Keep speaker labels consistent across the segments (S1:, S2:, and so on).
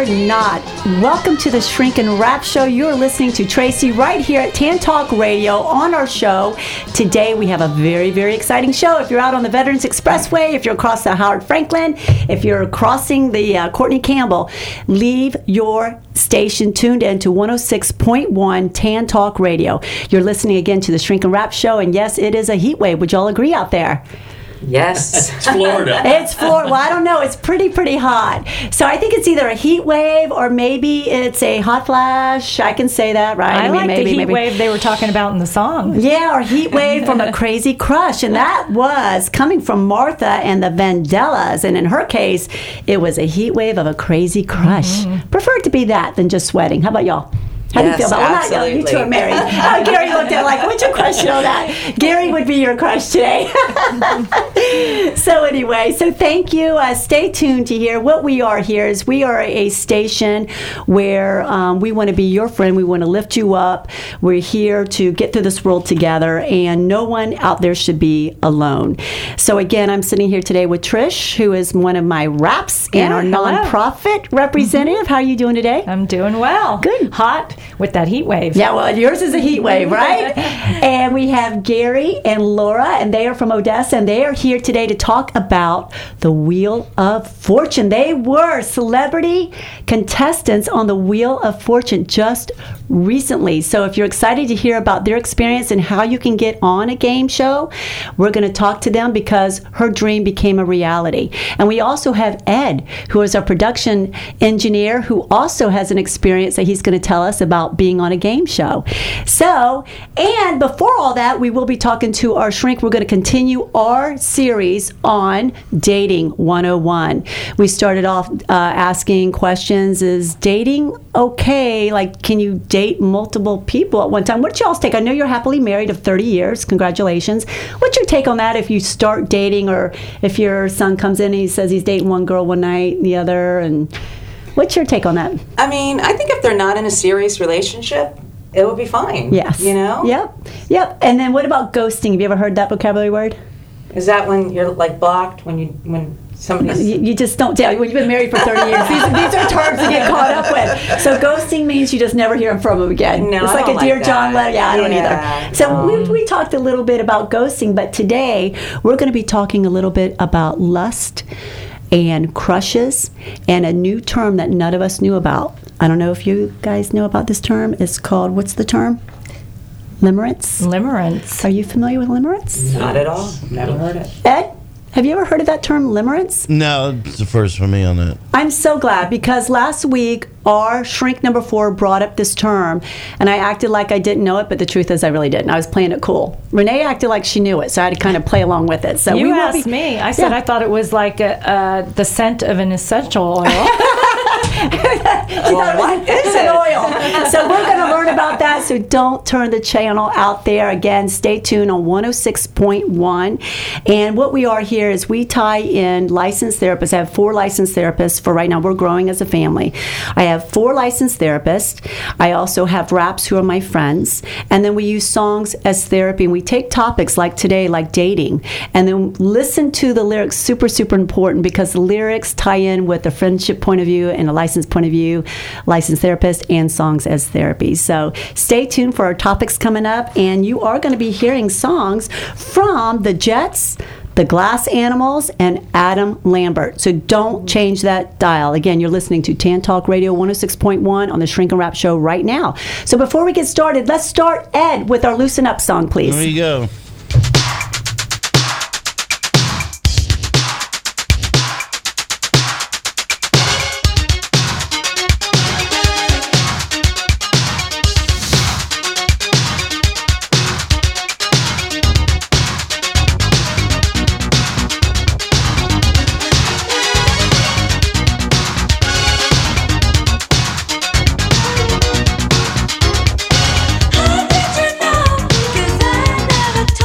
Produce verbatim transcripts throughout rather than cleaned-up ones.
S1: you're not. Welcome to the Shrink and Wrap Show. You're listening to Tracy right here at Tan Talk Radio on our show. Today we have a very, very exciting show. If you're out on the Veterans Expressway, if you're across the Howard Franklin, if you're crossing the uh, Courtney Campbell, leave your station tuned in to one oh six point one Tan Talk Radio. You're listening again to the Shrink and Wrap Show, and yes, it is a heat wave. Would y'all agree out there?
S2: Yes.
S3: It's Florida.
S1: It's Florida. Well, I don't know. It's pretty, pretty hot. So I think it's either a heat wave or maybe it's a hot flash. I can say that, right?
S4: I, I mean, like
S1: maybe,
S4: the heat
S1: maybe.
S4: wave they were talking about in the song.
S1: Yeah, or heat wave from a crazy crush. And that was coming from Martha and the Vandellas. And in her case, it was a heat wave of a crazy crush. Mm-hmm. Prefer it to be that than just sweating. How about y'all? How
S2: yes,
S1: do you feel about
S2: absolutely.
S1: Well, not, you two are married. Oh, Gary looked at like, what's your crush on that? Gary would be your crush today. So anyway, so thank you. Uh, stay tuned to hear what we are here is we are a station where um, we want to be your friend. We want to lift you up. We're here to get through this world together, and no one out there should be alone. So again, I'm sitting here today with Trish, who is one of my raps and
S4: Yeah,
S1: our
S4: hello.
S1: nonprofit representative. Mm-hmm. How are you doing today?
S4: I'm doing well.
S1: Good.
S4: Hot with that heat wave.
S1: Yeah, well, yours is a heat wave, right? And we have Gary and Laura, and they are from Odessa, and they are here today to talk about the Wheel of Fortune. They were celebrity contestants on the Wheel of Fortune just recently. So if you're excited to hear about their experience and how you can get on a game show, we're going to talk to them because her dream became a reality. And we also have Ed, who is our production engineer, who also has an experience that he's going to tell us about being on a game show. So, and before all that, we will be talking to our shrink. We're going to continue our series on Dating one oh one. We started off uh, asking questions, is dating okay? Like, can you date multiple people at one time? What's y'all's take? I know you're happily married of thirty years. Congratulations. What's your take on that if you start dating, or if your son comes in and he says he's dating one girl one night and the other, and what's your take on that?
S2: I mean, I think if they're not in a serious relationship, it would be fine.
S1: Yes.
S2: You know?
S1: Yep. Yep. And then what about ghosting? Have you ever heard that vocabulary word?
S2: Is that when you're like blocked when you when somebody's
S1: You, you just don't tell. When you've been married for thirty years, these, these are terms to get caught up with. So ghosting means you just never hear from them again.
S2: No,
S1: it's
S2: I
S1: like
S2: don't
S1: a Dear
S2: like
S1: John
S2: that.
S1: letter. Yeah, I don't
S2: Yeah,
S1: either. So
S2: no.
S1: we, we talked a little bit about ghosting, but today we're going to be talking a little bit about lust and crushes and a new term that none of us knew about. I don't know if you guys know about this term. It's called, what's the term? Limerence?
S4: Limerence.
S1: Are you familiar with limerence?
S2: not at all. Never heard it.
S1: Ed, have you ever heard of that term, limerence?
S3: No, it's the first for me on that.
S1: I'm so glad, because last week our shrink number four brought up this term, and I acted like I didn't know it, but the truth is I really didn't. I was playing it cool. Renee acted like she knew it, so I had to kind of play along with it. So
S4: You
S1: we will
S4: asked
S1: be,
S4: me. I said
S1: Yeah.
S4: I thought it was like a, uh, the scent of an essential oil.
S2: Well, what is
S1: It's an
S2: it?
S1: oil. So we're going to learn about that. So don't turn the channel out there. Again, stay tuned on one oh six point one. And what we are here is we tie in licensed therapists. I have four licensed therapists for right now. We're growing as a family. I have four licensed therapists. I also have raps who are my friends. And then we use songs as therapy. And we take topics like today, like dating, and then listen to the lyrics. Super, super important, because the lyrics tie in with a friendship point of view and a licensed point of view, licensed therapist, and songs as therapy. So stay tuned for our topics coming up, and you are going to be hearing songs from the Jets, the Glass Animals, and Adam Lambert. So don't change that dial. Again, you're listening to Tan Talk Radio one oh six point one on the Shrink and Wrap Show right now. So before we get started, let's start, Ed, with our Loosen Up song, please.
S3: There you go.
S5: How did you know? 'Cause I never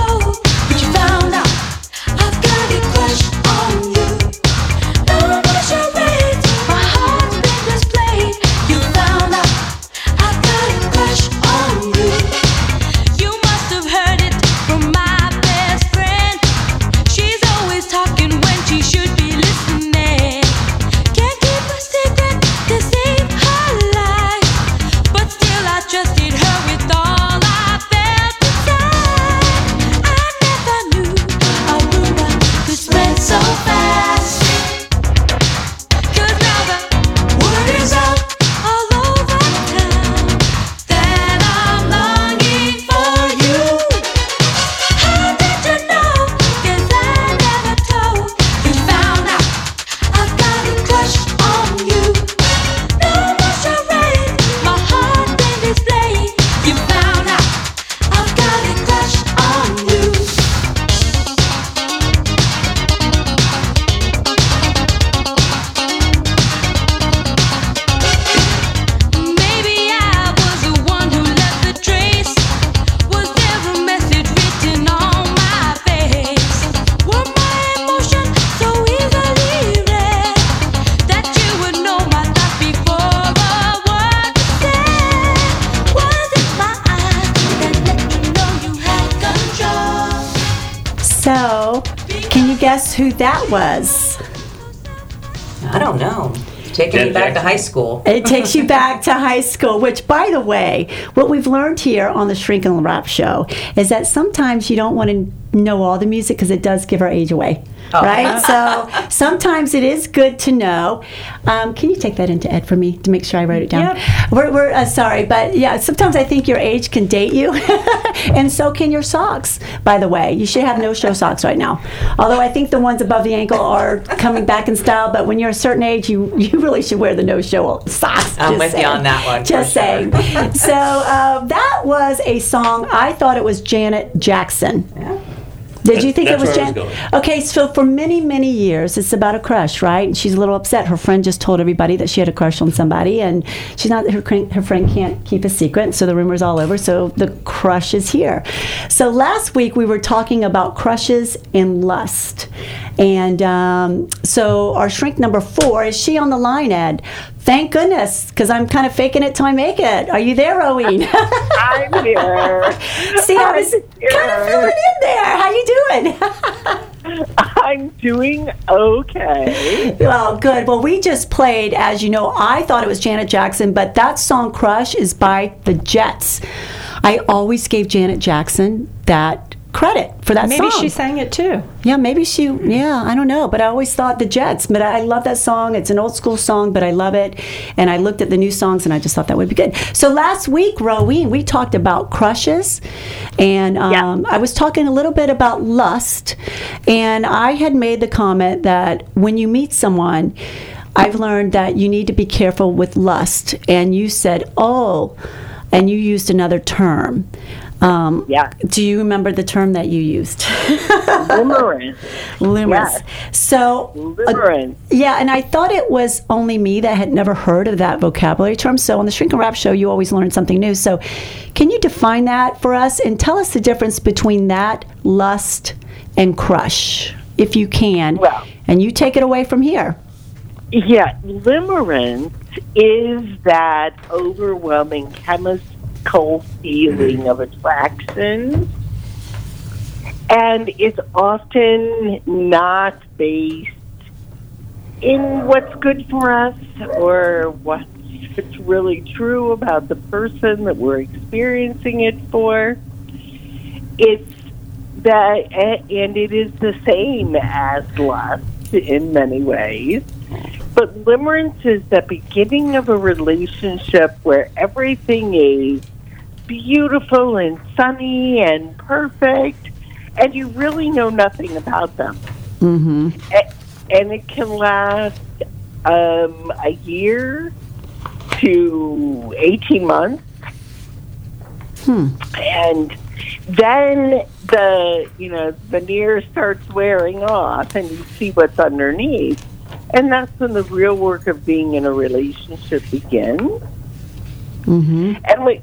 S1: guess who that was?
S2: I don't know. Taking me back to high school.
S1: It takes you back to high school, which, by the way, what we've learned here on the Shrink and Wrap show is that sometimes you don't want to know all the music because it does give our age away. Oh. Right? So sometimes it is good to know. Um, can you take that into Ed for me to make sure I write it down?
S4: Yep.
S1: We're, we're uh, sorry, but yeah, sometimes I think your age can date you, and so can your socks, by the way. You should have no-show socks right now. Although I think the ones above the ankle are coming back in style, but when you're a certain age, you, you really should wear the no-show socks.
S2: I'm with saying. you on that one.
S1: Just saying. Sure. So uh, that was a song, I thought it was Janet Jackson. Yeah. Did you think
S5: That's
S1: it was
S5: Jan?
S1: Was okay, so for many, many years, it's about a crush, right? And she's a little upset. Her friend just told everybody that she had a crush on somebody, and she's not. Her her friend can't keep a secret, so the rumor's all over. So the crush is here. So last week we were talking about crushes and lust, and um, so our shrink number four, is she on the line, Ed? Thank goodness, because I'm kind of faking it till I make it. Are you there, Rowene?
S6: I'm here.
S1: See, I was kind of filling in there. How you doing?
S6: I'm doing okay.
S1: Well, good. Well, we just played, as you know, I thought it was Janet Jackson, but that song Crush is by the Jets. I always gave Janet Jackson that credit for that
S4: maybe
S1: song.
S4: Maybe she sang it too.
S1: Yeah, maybe she, yeah, I don't know. But I always thought the Jets. But I love that song. It's an old school song, but I love it. And I looked at the new songs, and I just thought that would be good. So last week, Rowene, we talked about crushes. And um, yeah. I was talking a little bit about lust. And I had made the comment that when you meet someone, I've learned that you need to be careful with lust. And you said, oh, and you used another term. Um,
S6: yeah.
S1: Do you remember the term that you used?
S6: Limerence.
S1: Limerence.
S6: Yes.
S1: So,
S6: Limerence.
S1: Uh, yeah, and I thought it was only me that had never heard of that vocabulary term. So on the Shrink and Wrap show, you always learn something new. So can you define that for us and tell us the difference between that, lust, and crush, if you can?
S6: Well,
S1: and you take it away from here.
S6: Yeah, limerence is that overwhelming chemistry feeling of attraction, and it's often not based in what's good for us or what's really true about the person that we're experiencing it for. It's that, and it is the same as lust in many ways. But limerence is the beginning of a relationship where everything is beautiful and sunny and perfect, and you really know nothing about them.
S1: Mm-hmm.
S6: And it can last um, a year to eighteen months.
S1: Hmm.
S6: And then the, you know, veneer starts wearing off, and you see what's underneath. And that's when the real work of being in a relationship begins.
S1: Mm-hmm.
S6: And we,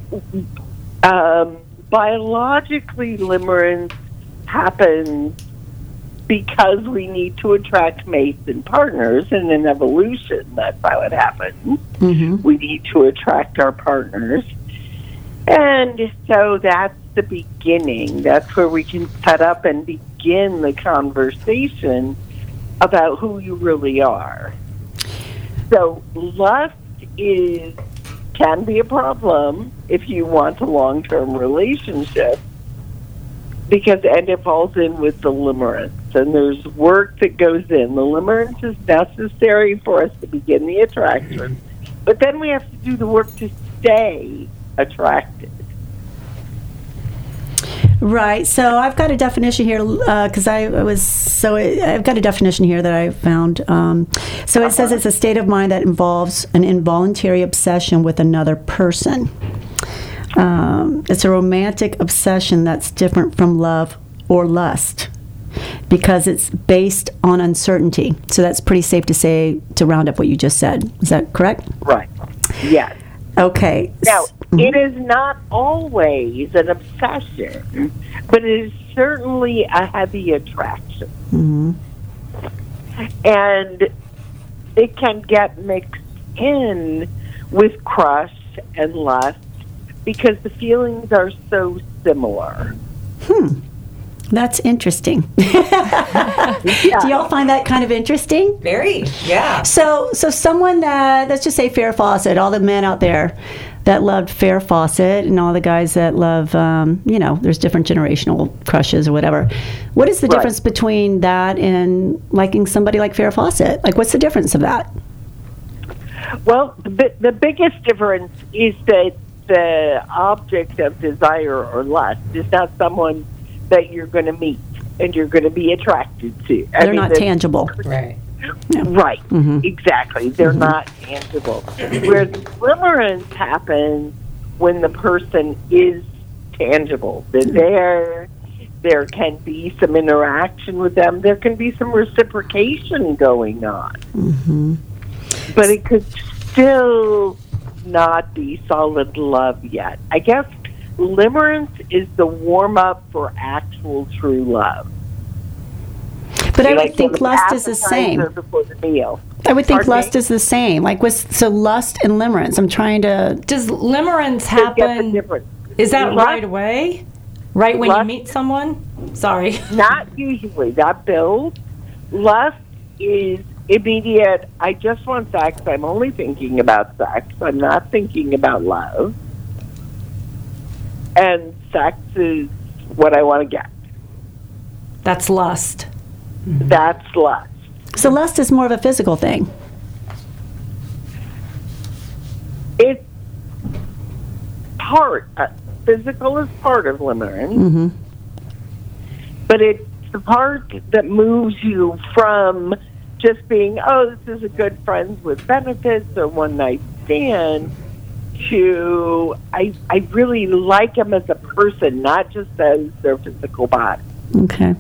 S6: um, biologically, limerence happens because we need to attract mates and partners. And in evolution, that's how it happens.
S1: Mm-hmm.
S6: We need to attract our partners. And so that's the beginning. That's where we can set up and begin the conversation about who you really are. So lust is can be a problem if you want a long-term relationship, because and it falls in with the limerence, and there's work that goes in. The limerence is necessary for us to begin the attraction, but then we have to do the work to stay attracted.
S1: Right. So I've got a definition here because uh, I was so I've got a definition here that I found. Um, so it says it's a state of mind that involves an involuntary obsession with another person. Um, it's a romantic obsession that's different from love or lust because it's based on uncertainty. So that's pretty safe to say to round up what you just said. Is that correct?
S6: Right. Yes.
S1: Okay.
S6: Now, it is not always an obsession, but it is certainly a heavy attraction.
S1: Mm-hmm.
S6: And it can get mixed in with crush and lust because the feelings are so similar.
S1: Hmm. That's interesting. Do y'all find that kind of interesting?
S2: Very, yeah.
S1: So, so someone that, let's just say Farrah Fawcett, all the men out there that loved Farrah Fawcett and all the guys that love, um, you know, there's different generational crushes or whatever. What is the
S6: Right.
S1: difference between that and liking somebody like Farrah Fawcett? Like, what's the difference of that?
S6: Well, the, bi- the biggest difference is that the object of desire or lust is not someone that you're going to meet and you're going to be attracted to. I
S1: They're
S6: mean,
S1: not
S6: the-
S1: tangible.
S2: Right.
S6: Right,
S1: Mhm.
S6: exactly. They're not tangible. Where the limerence happens when the person is tangible. They're there. There can be some interaction with them. There can be some reciprocation going on.
S1: Mm-hmm.
S6: But it could still not be solid love yet. I guess limerence is the warm-up for actual true love.
S1: But I would
S6: Like
S1: think
S6: the
S1: lust is the
S6: appetizer
S1: same.
S6: before the meal.
S1: I would think
S6: Pardon
S1: lust
S6: me?
S1: is the same. Like, with, so lust and limerence. I'm trying to.
S4: Does limerence
S6: To get the
S4: happen?
S6: difference.
S4: Is that
S6: Lust-
S4: right away? Right when you
S6: Lust-
S4: meet someone? Sorry.
S6: Not usually. That builds. Lust is immediate. I just want sex. I'm only thinking about sex. I'm not thinking about love. And sex is what I want to get.
S4: That's lust.
S6: That's lust.
S1: So lust is more of a physical thing.
S6: It's part. Uh, physical is part of limerence.
S1: Mm-hmm.
S6: But it's the part that moves you from just being, oh, this is a good friends with benefits or one night stand, to I I really like them as a person, not just as their physical body.
S1: Okay.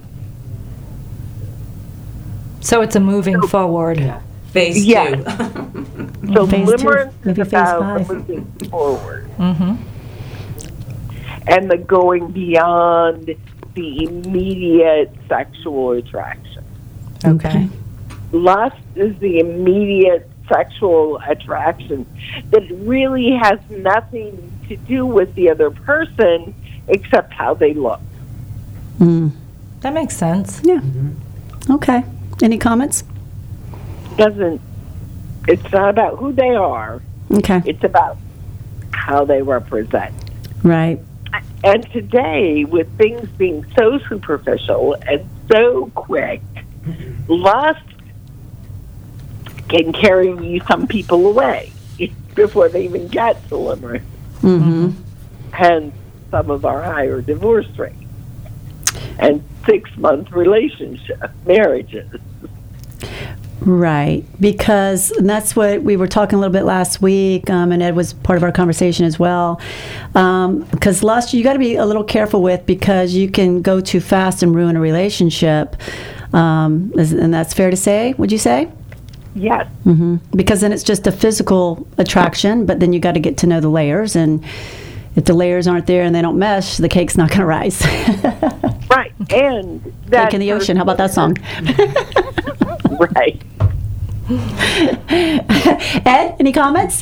S4: So it's a moving forward.
S2: Phase
S6: Yeah.
S2: two.
S6: So
S1: Phase two,
S6: limerence
S1: maybe
S6: is
S1: phase
S6: about
S1: five.
S6: the moving forward
S4: Mm-hmm.
S6: and the going beyond the immediate sexual attraction.
S1: Okay.
S6: Lust is the immediate sexual attraction that really has nothing to do with the other person except how they look.
S1: Mm.
S4: That makes sense.
S1: Yeah. Okay. Any comments?
S6: Doesn't it's not about who they are,
S1: Okay.
S6: it's about how they represent.
S1: Right.
S6: And today, with things being so superficial and so quick, lust can carry some people away before they even get to limerence.
S1: Mm-hmm.
S6: Hence, some of our higher divorce rates and six-month relationship marriages.
S1: Right, because and that's what we were talking a little bit last week, um, and Ed was part of our conversation as well. Um, because lust, you got to be a little careful with, because you can go too fast and ruin a relationship. Um, is- and that's fair to say, would you say?
S6: Yes,
S1: Hmm. Because then it's just a physical attraction, but then you got to get to know the layers, and if the layers aren't there and they don't mesh, the cake's not going to rise.
S6: right. And that
S1: Cake in the ocean. How about that song?
S6: Right.
S1: Ed, any comments?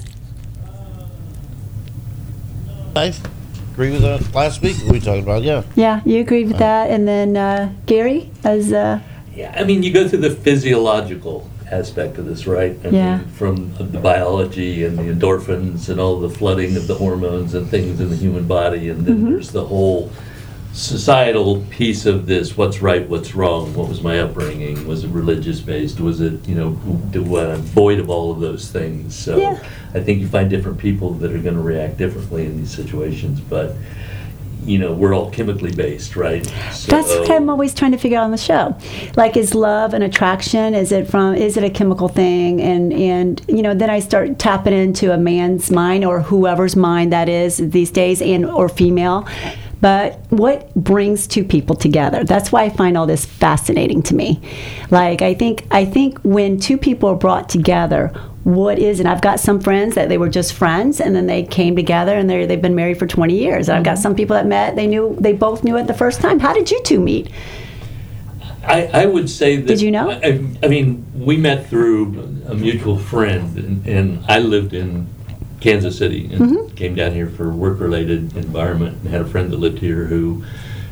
S3: I agree with that. Last week we talked about, yeah.
S1: Yeah, you agree with that. And then uh, Gary, as uh,
S5: Yeah, I mean, you go through the physiological aspect of this, right? I
S1: Yeah.
S5: mean, from the biology and the endorphins and all the flooding of the hormones and things in the human body, and then
S1: Mm-hmm.
S5: there's the whole societal piece of this: what's right, what's wrong, what was my upbringing, was it religious based, was it, you know, do I'm void of all of those things. So
S1: Yeah.
S5: I think you find different people that are going to react differently in these situations, but you know, we're all chemically based, right? So,
S1: that's what I'm always trying to figure out on the show. Like, is love an attraction? Is it from? Is it a chemical thing? And and you know, then I start tapping into a man's mind, or whoever's mind that is these days, and or female. But what brings two people together? That's why I find all this fascinating to me. Like, I think I think when two people are brought together, what is, and I've got some friends that they were just friends, and then they came together, and they they've been married for twenty years. And I've got some people that met, they knew, they both knew it the first time. How did you two meet?
S5: I, I would say that.
S1: Did you know?
S5: I, I mean, we met through a mutual friend, and, and I lived in Kansas City and
S1: Mm-hmm.
S5: came down here for work-related environment, and had a friend that lived here who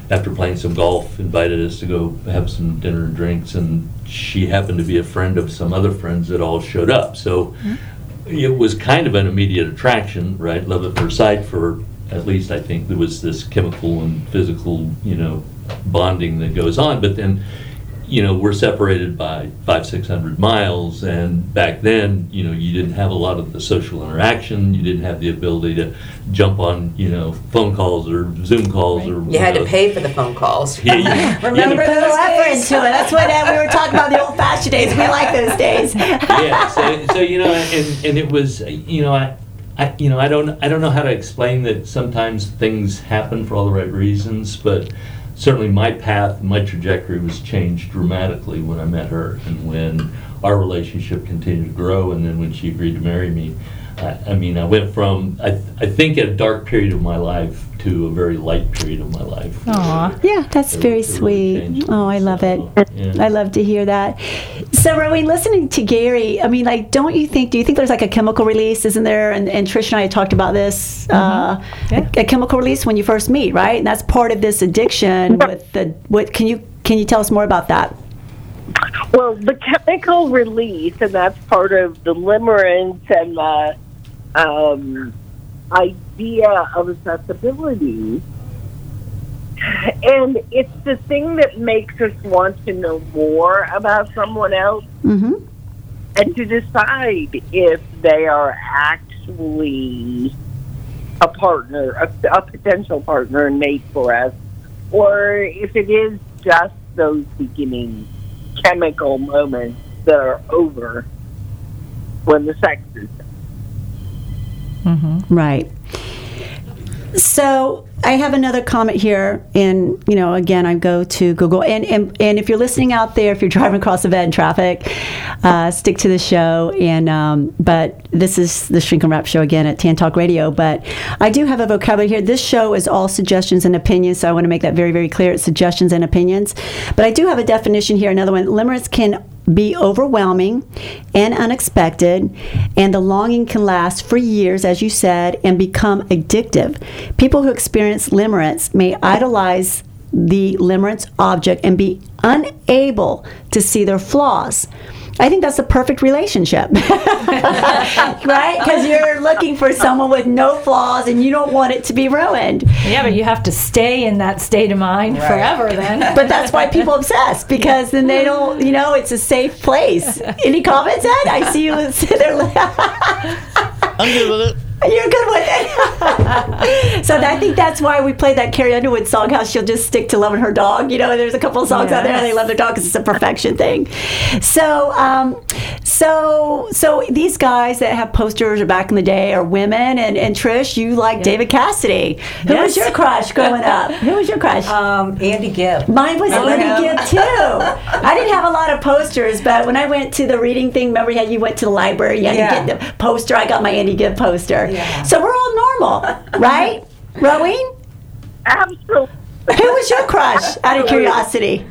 S5: after playing some golf, invited us to go have some dinner and drinks, and she happened to be a friend of some other friends that all showed up. So it was kind of an immediate attraction, right? Love at first sight for, at least I think there was this chemical and physical, you know, bonding that goes on. But then, you know, we're separated by five, six hundred miles, and back then, you know, you didn't have a lot of the social interaction. You didn't have the ability to jump on, you know, phone calls or Zoom calls, or
S2: You had
S5: know.
S2: to pay for the phone calls.
S5: Yeah, yeah.
S2: Remember
S1: Put a little
S2: those
S1: effort
S2: days?
S1: into it. That's what uh, we were talking about, the old-fashioned days. We like those days.
S5: Yeah, so, so you know, and, and it was, you know, I, I, you know, I don't, I don't know how to explain that. Sometimes things happen for all the right reasons, but certainly my path, my trajectory was changed dramatically when I met her, and when our relationship continued to grow, and then when she agreed to marry me. I, I mean, I went from, I, I think, a dark period of my life to a very light period of my life.
S4: Aw.
S1: Yeah, that's
S5: It-
S1: very
S5: it really
S1: sweet.
S5: changed
S1: Oh,
S5: me,
S1: I love
S5: so,
S1: it.
S5: yeah.
S1: I love to hear that. So, Rowan, listening to Gary, I mean, like, don't you think, do you think there's like a chemical release, isn't there? And, and Trish and I had talked about this, uh,
S4: Yeah.
S1: a, a chemical release when you first meet, right? And that's part of this addiction with the, what, can you, can you tell us more about that?
S6: Well, the chemical release, and that's part of the limerence and the um, idea of accessibility. And it's the thing that makes us want to know more about someone else
S1: Mm-hmm.
S6: and to decide if they are actually a partner, a, a potential partner and mate for us, or if it is just those beginning chemical moments that are over when the sex is done.
S1: Right. So I have another comment here, and you know, again, I go to Google, and and, and if you're listening out there, if you're driving across the vet in traffic, uh, stick to the show. And um, but this is the Shrink and Wrap show again at Tan Talk Radio. But I do have a vocabulary here. This show is all suggestions and opinions, so I want to make that very, very clear. It's suggestions and opinions. But I do have a definition here. Another one: limerence can be overwhelming and unexpected, and the longing can last for years, as you said, and become addictive. People who experience limerence may idolize the limerence object and be unable to see their flaws. I think that's the perfect relationship, right? Because you're looking for someone with no flaws and you don't want it to be ruined.
S4: Yeah, but you have to stay in that state of mind forever then.
S1: But that's why people obsess, because then they don't, you know, it's a safe place. Any comments, Ed? I see you sit there.
S3: I'm good with it.
S1: You're good with it. So I think that's why we played that Carrie Underwood song, how she'll just stick to loving her dog. You know, there's a couple of songs out there how they love their dog because it's a perfection thing. So, um, so, so these guys that have posters back in the day are women. And, and Trish, you like David Cassidy. Who was
S2: Yes.
S1: your crush growing up? Who was your crush?
S2: Um, Andy Gibb.
S1: Mine was
S2: Remember
S1: Andy
S2: him?
S1: Gibb too. I didn't have a lot of posters, but when I went to the reading thing, remember how you went to the library, you had
S2: Yeah.
S1: to get the poster. I got my Andy Gibb poster.
S2: Yeah.
S1: So we're all normal, right? Rowene?
S6: Absolutely.
S1: Who was your crush, out of curiosity?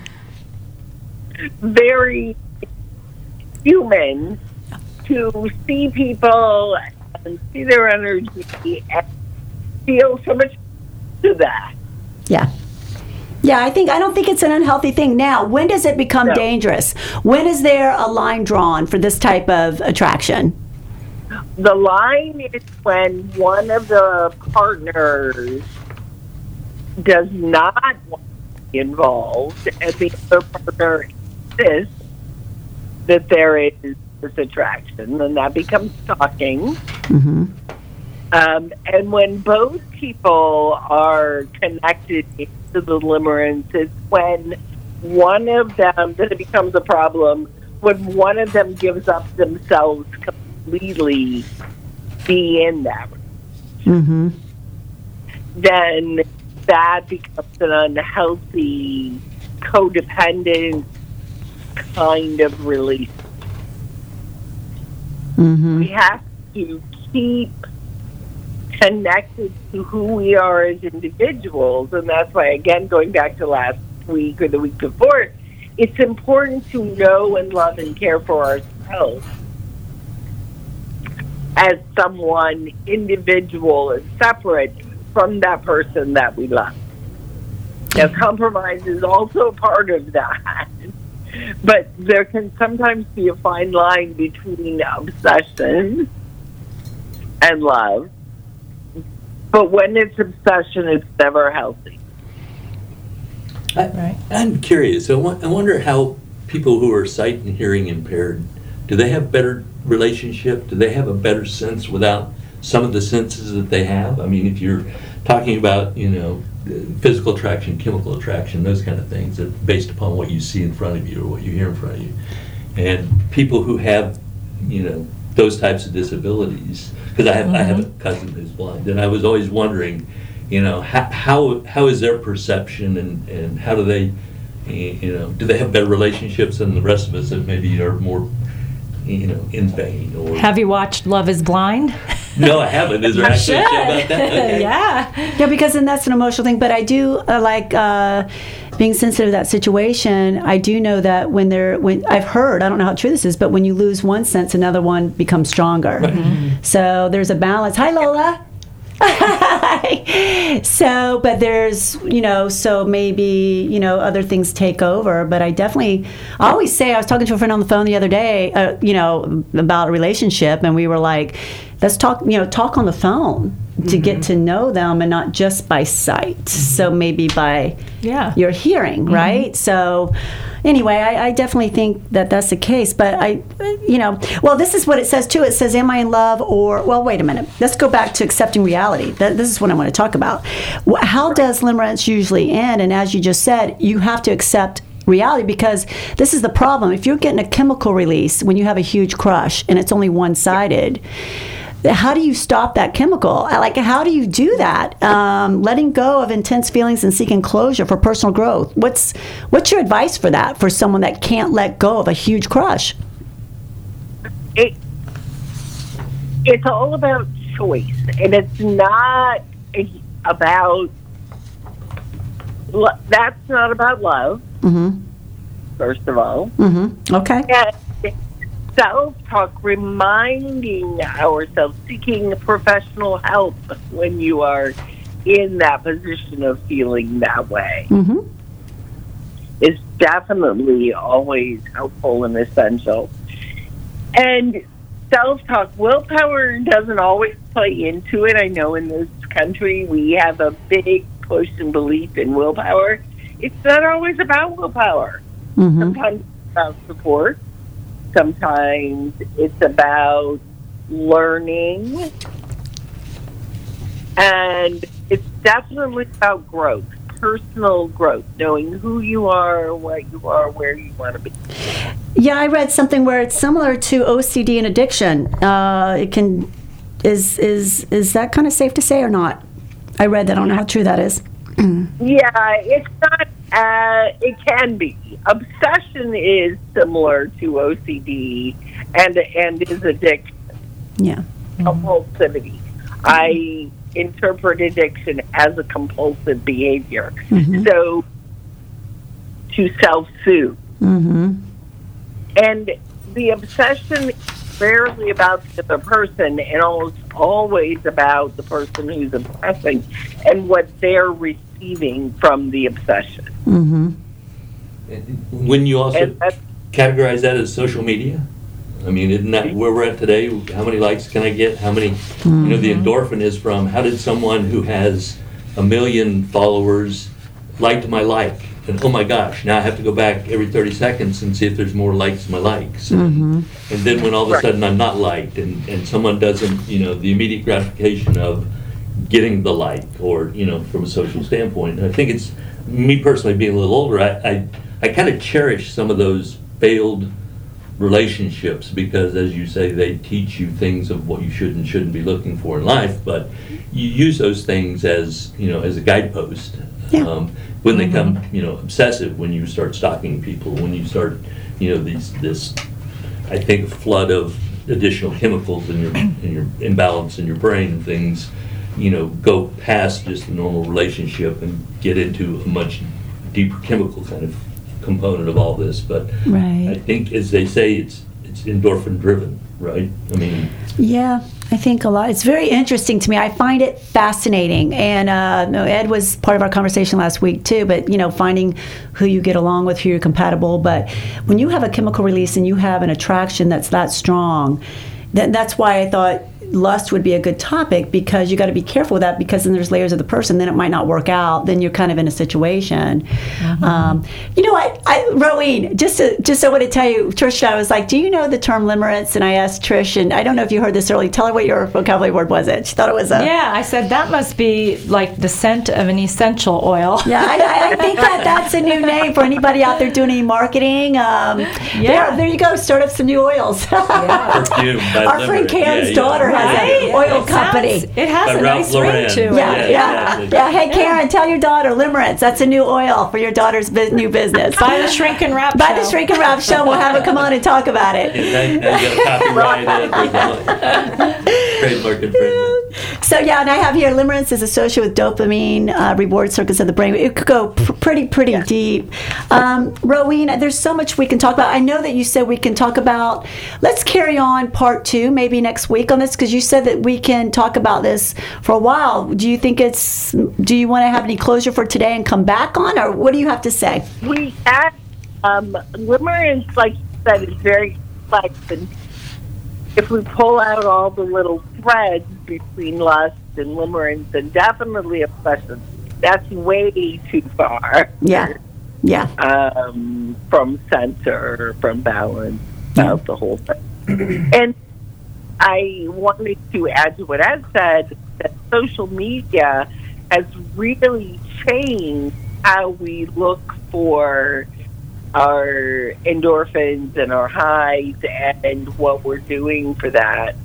S6: Very human to see people and see their energy and feel so much to that.
S1: Yeah. Yeah, I think I don't think it's an unhealthy thing. Now, when does it become
S6: No.
S1: dangerous? When is there a line drawn for this type of attraction?
S6: The line is when one of the partners does not want to be involved and the other partner insists that there is this attraction, and that becomes stalking.
S1: Mm-hmm.
S6: Um, and when both people are connected to the limerence, it's when one of them, that it becomes a problem, when one of them gives up themselves completely be in that,
S1: Mm-hmm.
S6: then that becomes an unhealthy, codependent kind of release.
S1: Mm-hmm.
S6: We have to keep connected to who we are as individuals, and that's why, again, going back to last week or the week before, it's important to know and love and care for ourselves as someone individual and separate from that person that we love. Now, compromise is also a part of that. But there can sometimes be a fine line between obsession and love. But when it's obsession, it's never healthy.
S5: I,
S4: Right.
S5: I'm curious. I, wo- I wonder how people who are sight and hearing impaired, do they have better relationship? Do they have a better sense without some of the senses that they have? I mean, if you're talking about, you know, physical attraction, chemical attraction, those kind of things, that based upon what you see in front of you or what you hear in front of you. And people who have, you know, those types of disabilities, because I have I have a cousin who's blind, and I was always wondering, you know, how how, how is their perception, and, and how do they, you know, do they have better relationships than the rest of us that maybe are more, you know, in pain? Or
S4: Have you watched Love is Blind?
S5: no, I haven't. Is there actually a show about that? Okay.
S4: Yeah.
S1: Yeah, because then that's an emotional thing. But I do uh, like uh, being sensitive to that situation. I do know that when they're when I've heard, I don't know how true this is, but when you lose one sense, another one becomes stronger.
S5: Right.
S1: So there's a balance. Hi, Lola. So, but there's, you know, so maybe, you know, other things take over. But I definitely, I always say, I was talking to a friend on the phone the other day, uh, you know, about a relationship, and we were like, let's talk, you know, talk on the phone to get to know them, and not just by sight. So maybe by
S4: Yeah.
S1: your hearing, right? So anyway, I, I definitely think that that's the case. But I, you know, well, this is what it says too. It says, am I in love or, well, wait a minute. Let's go back to accepting reality. Th- This is what I want to talk about. Wh- How does limerence usually end? And as you just said, you have to accept reality, because this is the problem. If you're getting a chemical release when you have a huge crush and it's only one-sided, how do you stop that chemical? Like, how do you do that? Um, letting go of intense feelings and seeking closure for personal growth. What's what's your advice for that, for someone that can't let go of a huge crush?
S6: It, it's all about choice, and it's not about, lo- that's not about love,
S1: Mm-hmm.
S6: first of all.
S1: Mm-hmm. Okay.
S6: And self-talk, reminding ourselves, seeking professional help when you are in that position of feeling that way
S1: Mm-hmm.
S6: is definitely always helpful and essential. And self-talk, willpower doesn't always play into it. I know in this country we have a big push and belief in willpower. It's not always about willpower.
S1: Mm-hmm.
S6: Sometimes it's about support. Sometimes it's about learning. And it's definitely about growth, personal growth, knowing who you are, what you are, where you want to be.
S1: Yeah, I read something where it's similar to O C D and addiction. Uh, it can is is is that kind of safe to say or not? I read that. I don't know how true that is.
S6: Yeah, it's not, uh, it can be. Obsession is similar to O C D and, and is addiction,
S1: Yeah.
S6: compulsivity. I interpret addiction as a compulsive behavior.
S1: Mm-hmm.
S6: So, to self-soothe.
S1: Mm-hmm.
S6: And the obsession is rarely about the other person and almost always about the person who's obsessing and what they're receiving from the obsession.
S1: Mm-hmm.
S5: Wouldn't you also
S6: And that's,
S5: categorize that as social media? I mean, isn't that where we're at today? How many likes can I get? How many, you know, the endorphin is from, how did someone who has a million followers liked my like? And oh my gosh, now I have to go back every thirty seconds and see if there's more likes in my likes. And, and then when all of a sudden I'm not liked, and, and someone doesn't, you know, the immediate gratification of getting the like, or, you know, from a social standpoint. And I think it's, me personally being a little older, I, I, I kind of cherish some of those failed relationships, because as you say, they teach you things of what you should and shouldn't be looking for in life, but you use those things as, you know, as a guidepost.
S1: Yeah.
S5: Um, when they come, you know, obsessive, when you start stalking people, when you start, you know, these, this, I think, flood of additional chemicals in your, in your imbalance in your brain, and things, you know, go past just a normal relationship and get into a much deeper chemical kind of component of all this. But
S1: Right.
S5: I think, as they say, it's it's endorphin driven, right? I mean,
S1: Yeah, I think a lot. It's very interesting to me. I find it fascinating. And uh, no, Ed was part of our conversation last week too. But you know, finding who you get along with, who you're compatible. But when you have a chemical release and you have an attraction that's that strong, then that's why I thought lust would be a good topic, because you got to be careful with that, because then there's layers of the person, then it might not work out, then you're kind of in a situation. Mm-hmm. Um, you know what, I, Rowene, just to, just I want to tell you, Trish and I was like, do you know the term limerence? And I asked Trish, and I don't know if you heard this early, tell her what your vocabulary word was. It. She thought it was a...
S4: Yeah, I said that must be like the scent of an essential oil.
S1: Yeah, I, I think that that's a new name for anybody out there doing any marketing. Um, yeah. There, there you go, start up some new oils.
S4: Yeah.
S5: Perfume by
S1: Our friend
S5: Limerence.
S1: Karen's
S5: Yeah,
S1: daughter
S5: yeah.
S1: has
S4: Right?
S1: an oil
S4: It
S1: company.
S4: sounds- it has
S5: By
S4: a
S5: Ralph
S4: nice ring
S5: Lauren.
S4: to it.
S1: Yeah,
S5: Yeah,
S1: yeah,
S5: exactly.
S1: yeah. Hey, Karen, tell your daughter Limerence. That's a new oil for your daughter's bu- new business.
S4: By the Shrink and Wrap
S1: By
S4: show.
S1: the Shrink and Wrap show, we'll have her come on and talk about it.
S5: Yeah, now, now you got copyright it. Trademark infringement.
S1: So yeah, and I have here limerence is associated with dopamine, uh, reward circuits of the brain. It could go pr- pretty, pretty deep. Um, Rowene, there's so much we can talk about. I know that you said we can talk about. Let's carry on part two, maybe next week on this, because you said that we can talk about this for a while. Do you think it's? Do you want to have any closure for today and come back on, or what do you have to say?
S6: We act, um, limerence, like you said, is very complex, and if we pull out all the little threads between lust and limerence and definitely obsession, that's way too far.
S1: Yeah, yeah.
S6: Um, from center, from balance, about the whole thing. And I wanted to add to what Ed said, that social media has really changed how we look for our endorphins and our highs and what we're doing for that.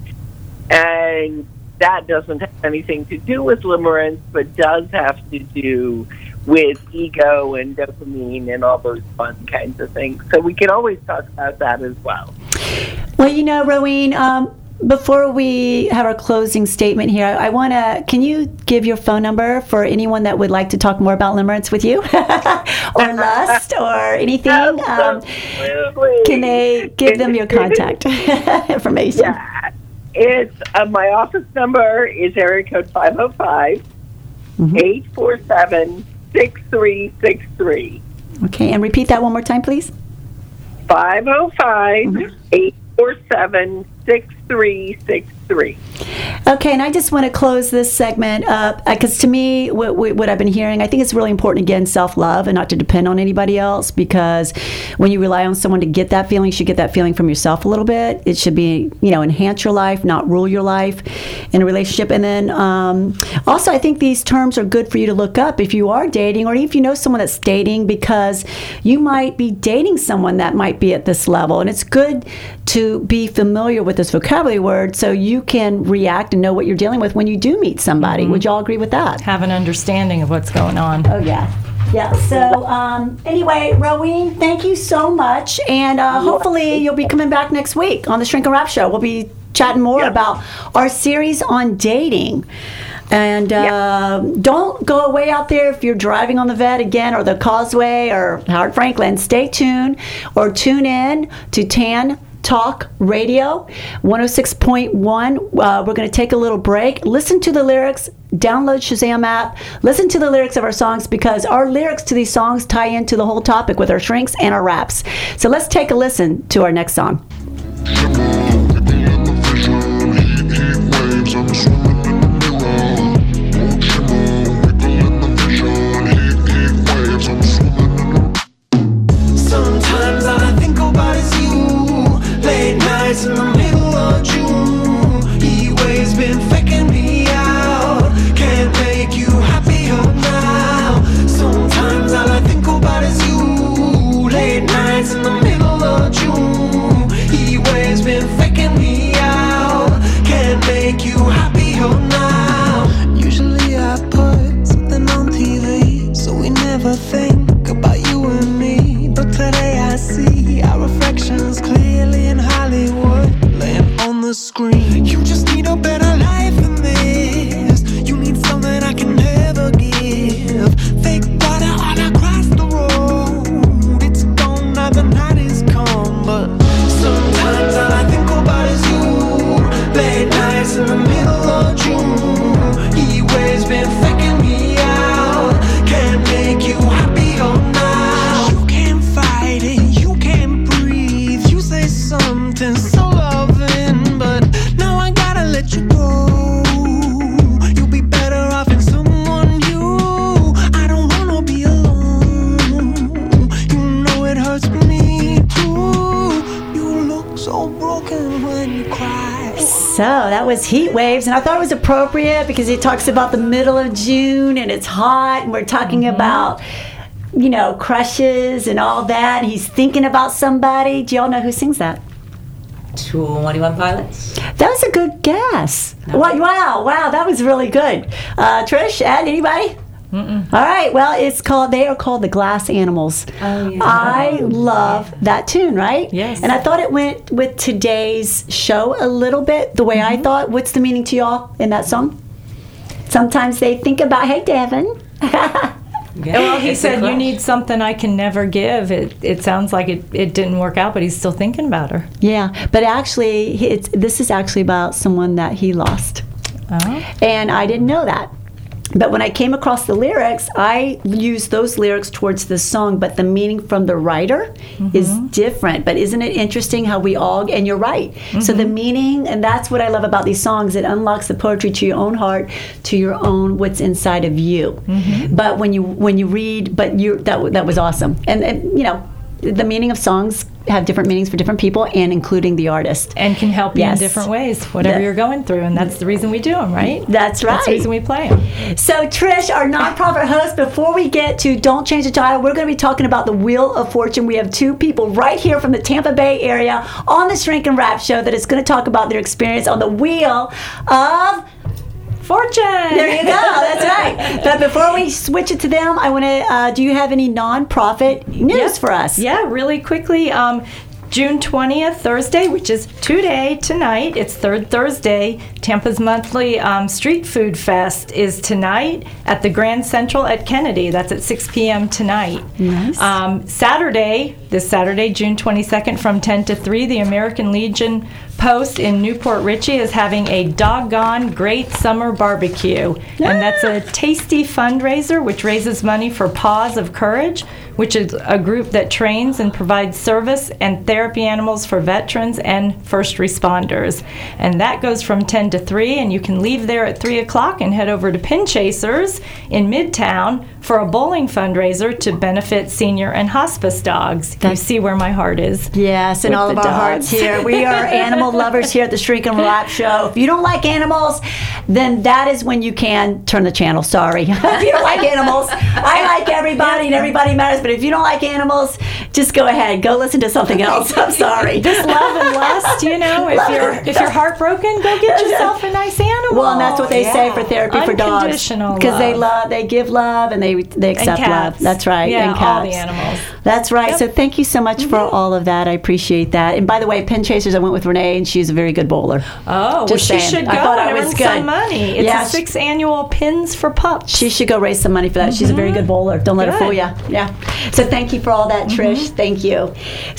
S6: And that doesn't have anything to do with limerence, but does have to do with ego and dopamine and all those fun kinds of things. So we can always talk about that as well.
S1: Well, you know, Rowene, um, before we have our closing statement here, I, I want to, can you give your phone number for anyone that would like to talk more about limerence with you? Or lust or anything? Um,
S6: Absolutely.
S1: can they give them your contact information?
S6: Yeah. It's, uh, my office number is area code five oh five, eight four seven, six three six three.
S1: Okay, and repeat that one more time, please.
S6: five oh five, eight four seven, six three six three.
S1: Okay, and I just want to close this segment up because to me, what, what I've been hearing, I think it's really important, again, self-love and not to depend on anybody else, because when you rely on someone to get that feeling, you should get that feeling from yourself a little bit. It should be, you know, enhance your life, not rule your life in a relationship. And then um, also, I think these terms are good for you to look up if you are dating, or if you know someone that's dating, because you might be dating someone that might be at this level. And it's good to be familiar with this vocabulary word so you can react and know what you're dealing with when you do meet somebody. Mm-hmm. Would you all agree with that?
S4: Have an understanding of what's going on.
S1: Oh, yeah. Yeah. So, um, anyway, Rowene, thank you so much. And uh, hopefully you'll be coming back next week on the Shrink and Wrap Show. We'll be chatting more
S6: Yep.
S1: about our series on dating. And uh, yep. Don't go away out there if you're driving on the Vet again, or the Causeway, or Howard Franklin. Stay tuned or tune in to Tan Talk Radio one oh six point one. Uh, we're going to take a little break. Listen to the lyrics. Download Shazam app. Listen to the lyrics of our songs, because our lyrics to these songs tie into the whole topic with our shrinks and our raps. So let's take a listen to our next song.
S7: Sometimes all I think about is you. Late nights in the middle of June. He waves been faking me out. Can't make you happier now. Sometimes all I think about is you. Late nights in the middle of June. He waves been faking me out. Can't make you happier
S1: So that was Heat Waves, and I thought it was appropriate because it talks about the middle of June and it's hot, and we're talking
S4: Mm-hmm.
S1: about, you know, crushes and all that. He's thinking about somebody. Do y'all know who sings that?
S2: twenty-one Pilots.
S1: That was a good guess. Wow, wow, wow, that was really good. Uh, Trish, Ed, anybody? Mm-mm. All right, well, it's called, they are called the Glass Animals.
S2: Oh, yeah.
S1: I love that tune, right?
S4: Yes.
S1: And I thought it went with today's show a little bit, the way
S4: Mm-hmm.
S1: I thought. What's the meaning to y'all in that song? Sometimes they think about, hey, Devin.
S4: Well, he
S2: It's a
S4: said, you
S2: crush.
S4: need something I can never give. It it sounds like it, it didn't work out, but he's still thinking about her.
S1: Yeah, but actually, it's, this is actually about someone that he lost.
S4: Oh.
S1: And I didn't know that. But when I came across the lyrics, I used those lyrics towards the song, but the meaning from the writer is different. But isn't it interesting how we all, and you're right. So the meaning, and that's what I love about these songs, it unlocks the poetry to your own heart, to your own, what's inside of you. But when you when you read, but you that that was awesome. And, and you know, the meaning of songs have different meanings for different people, and including the artist.
S4: And can help you
S1: Yes.
S4: in different ways, whatever
S1: The-
S4: you're going through. And that's the reason we do them, right?
S1: That's right.
S4: That's the reason we play them.
S1: So, Trish, our nonprofit host, before we get to Don't Change the Title, we're going to be talking about the Wheel of Fortune. We have two people right here from the Tampa Bay area on the Shrink and Wrap show that is going to talk about their experience on the Wheel of
S4: Fortune!
S1: There you go. That's right. But before we switch it to them, I want to, uh, do you have any nonprofit news
S4: Yes.
S1: for us?
S4: Yeah, really quickly. Um, June twentieth, Thursday, which is today, tonight. It's third Thursday. Tampa's monthly um, Street Food Fest is tonight at the Grand Central at Kennedy. That's at six p.m. tonight.
S1: Nice.
S4: Um, Saturday, this Saturday, June twenty-second, from ten to three, the American Legion Post in Newport Richey is having a doggone great summer barbecue. And that's a tasty fundraiser which raises money for Paws of Courage, which is a group that trains and provides service and therapy animals for veterans and first responders. And that goes from ten to three, and you can leave there at three o'clock and head over to Pin Chasers in Midtown for a bowling fundraiser to benefit senior and hospice dogs. You
S1: That's-
S4: see where my heart is.
S1: Yes, and
S4: With
S1: all of
S4: the
S1: our hearts
S4: dogs.
S1: here. We are animal lovers here at the Shrink and Wrap Show. If you don't like animals, then that is when you can turn the channel. Sorry. If you don't like animals, I like everybody and everybody matters. But if you don't like animals, just go ahead. Go listen to something else. I'm sorry.
S4: Just love and lust, you know. If you're if you're heartbroken, go get yourself a nice animal.
S1: Well, and that's what they say
S2: yeah.
S1: for therapy for dogs.
S4: Unconditional
S1: Because they
S4: love.
S1: love, they give love, and they they
S4: And
S1: accept
S4: cats.
S1: love. That's right.
S4: Yeah,
S1: and cats.
S4: all the animals.
S1: That's right.
S4: Yep.
S1: So thank you so much for all of that. I appreciate that. And by the way, Pin Chasers, I went with Renee, and she's a very good bowler.
S4: Oh,
S1: Just
S4: well, she
S1: saying.
S4: should go
S1: I thought I
S4: and
S1: was
S4: earn
S1: good.
S4: some money. It's
S1: Yeah,
S4: a
S1: she-
S4: sixth annual Pins for Pups.
S1: She should go raise some money for that. She's a very good bowler. Don't let her
S4: Good.
S1: fool you. Yeah. So thank you for all that, Trish. Thank you.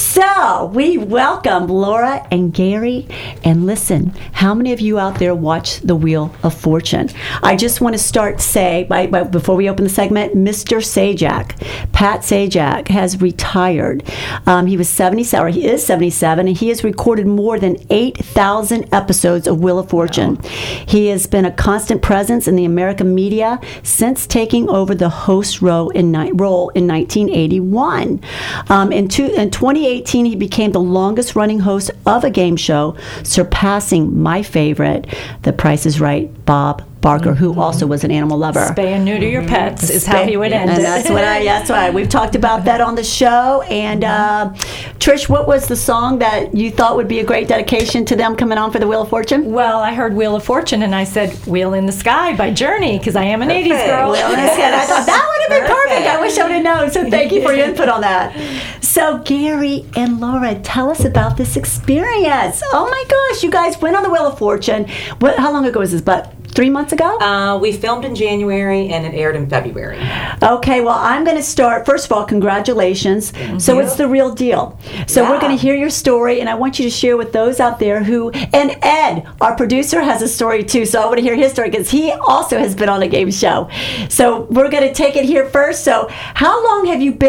S1: So we welcome Laura and Gary. And listen, how many of you out there watch The Wheel of Fortune? I just want to start say, by, by, before we open the segment, Mister Sajak, Pat Sajak, has retired. Um, he was seventy-seven, or he is seventy-seven, and he has recorded more than eight thousand episodes of Wheel of Fortune. He has been a constant presence in the American media since taking over the host role in, ni- role in nineteen eighty-one. Um, in, two, in twenty eighteen, he became the longest running host of a game show, surpassing my favorite, The Price is Right, Bob Barker, who also was an animal lover.
S4: Spay and neuter your pets is how he would end
S1: And
S4: it.
S1: that's what I. That's why we've talked about that on the show. And uh, Trish, what was the song that you thought would be a great dedication to them coming on for the Wheel of Fortune?
S4: Well, I heard Wheel of Fortune, and I said Wheel in the Sky by Journey, because I am an eighties girl.
S1: Well, that's good. I thought that would have been perfect. I wish I would have known. So thank you for your input on that. So Gary and Laura, tell us about this experience. Oh my gosh, you guys went on the Wheel of Fortune. What? How long ago was this? But three months ago?
S2: Uh, we filmed in January and it aired in February.
S1: Okay, well, I'm going to start. First of all, congratulations. So
S2: you.
S1: it's the real deal. So
S2: Yeah.
S1: we're going to hear your story, and I want you to share with those out there who, and Ed, our producer, has a story too. So I want to hear his story because he also has been on a game show. So we're going to take it here first. So how long have you been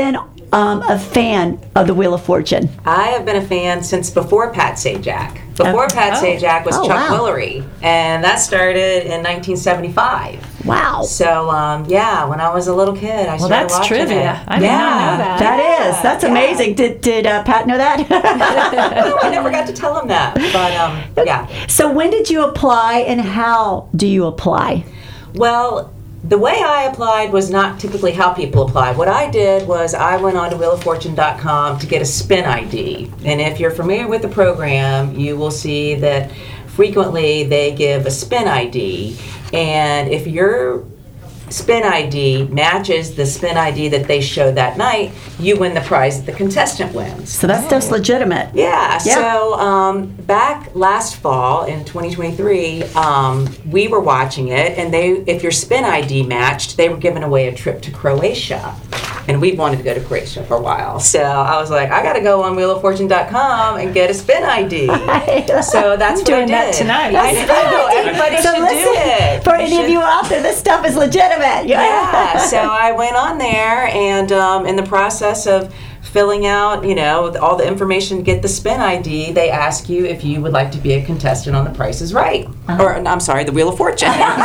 S1: um, a fan of the Wheel of Fortune?
S2: I have been a fan since before Pat Sajak. Before
S1: Okay.
S2: Pat
S4: Oh.
S2: Sajak was
S1: Oh,
S2: Chuck
S1: wow.
S2: Woolery, and that started in nineteen seventy-five.
S1: Wow.
S2: So, um, yeah, when I was a little kid, I
S4: Well,
S2: started
S4: that's
S2: watching
S4: trivia.
S2: it.
S4: I did
S2: yeah.
S4: not know that.
S1: That is. That's
S2: yeah.
S1: amazing. Did, did uh, Pat know that?
S2: No, I never got to tell him that, but um, yeah.
S1: So when did you apply and how do you apply?
S2: Well, the way I applied was not typically how people apply. What I did was I went on to wheel of fortune dot com to get a spin I D. And if you're familiar with the program, you will see that frequently they give a spin I D. And if your spin I D matches the spin I D that they showed that night, you win the prize that the contestant wins.
S1: So that's just legitimate.
S2: Yeah,
S1: Yeah.
S2: so um, back last fall in twenty twenty-three, um, we were watching it, and they, if your spin I D matched, they were giving away a trip to Croatia. And we wanted to go to Croatia for a while. So I was like, I got to go on wheel of fortune dot com and get a spin I D. So that's
S4: I'm
S2: what
S4: doing
S2: I did.
S4: that tonight.
S2: I know, everybody
S1: So
S2: should
S1: listen,
S2: do it.
S1: for
S2: You
S1: any of
S2: should-
S1: you out there, this stuff is legitimate.
S2: yeah, so I went on there, and um, in the process of filling out, you know, all the information to get the spin I D, they ask you if you would like to be a contestant on The Price is Right.
S1: Uh-huh.
S2: Or, I'm sorry, The Wheel of Fortune.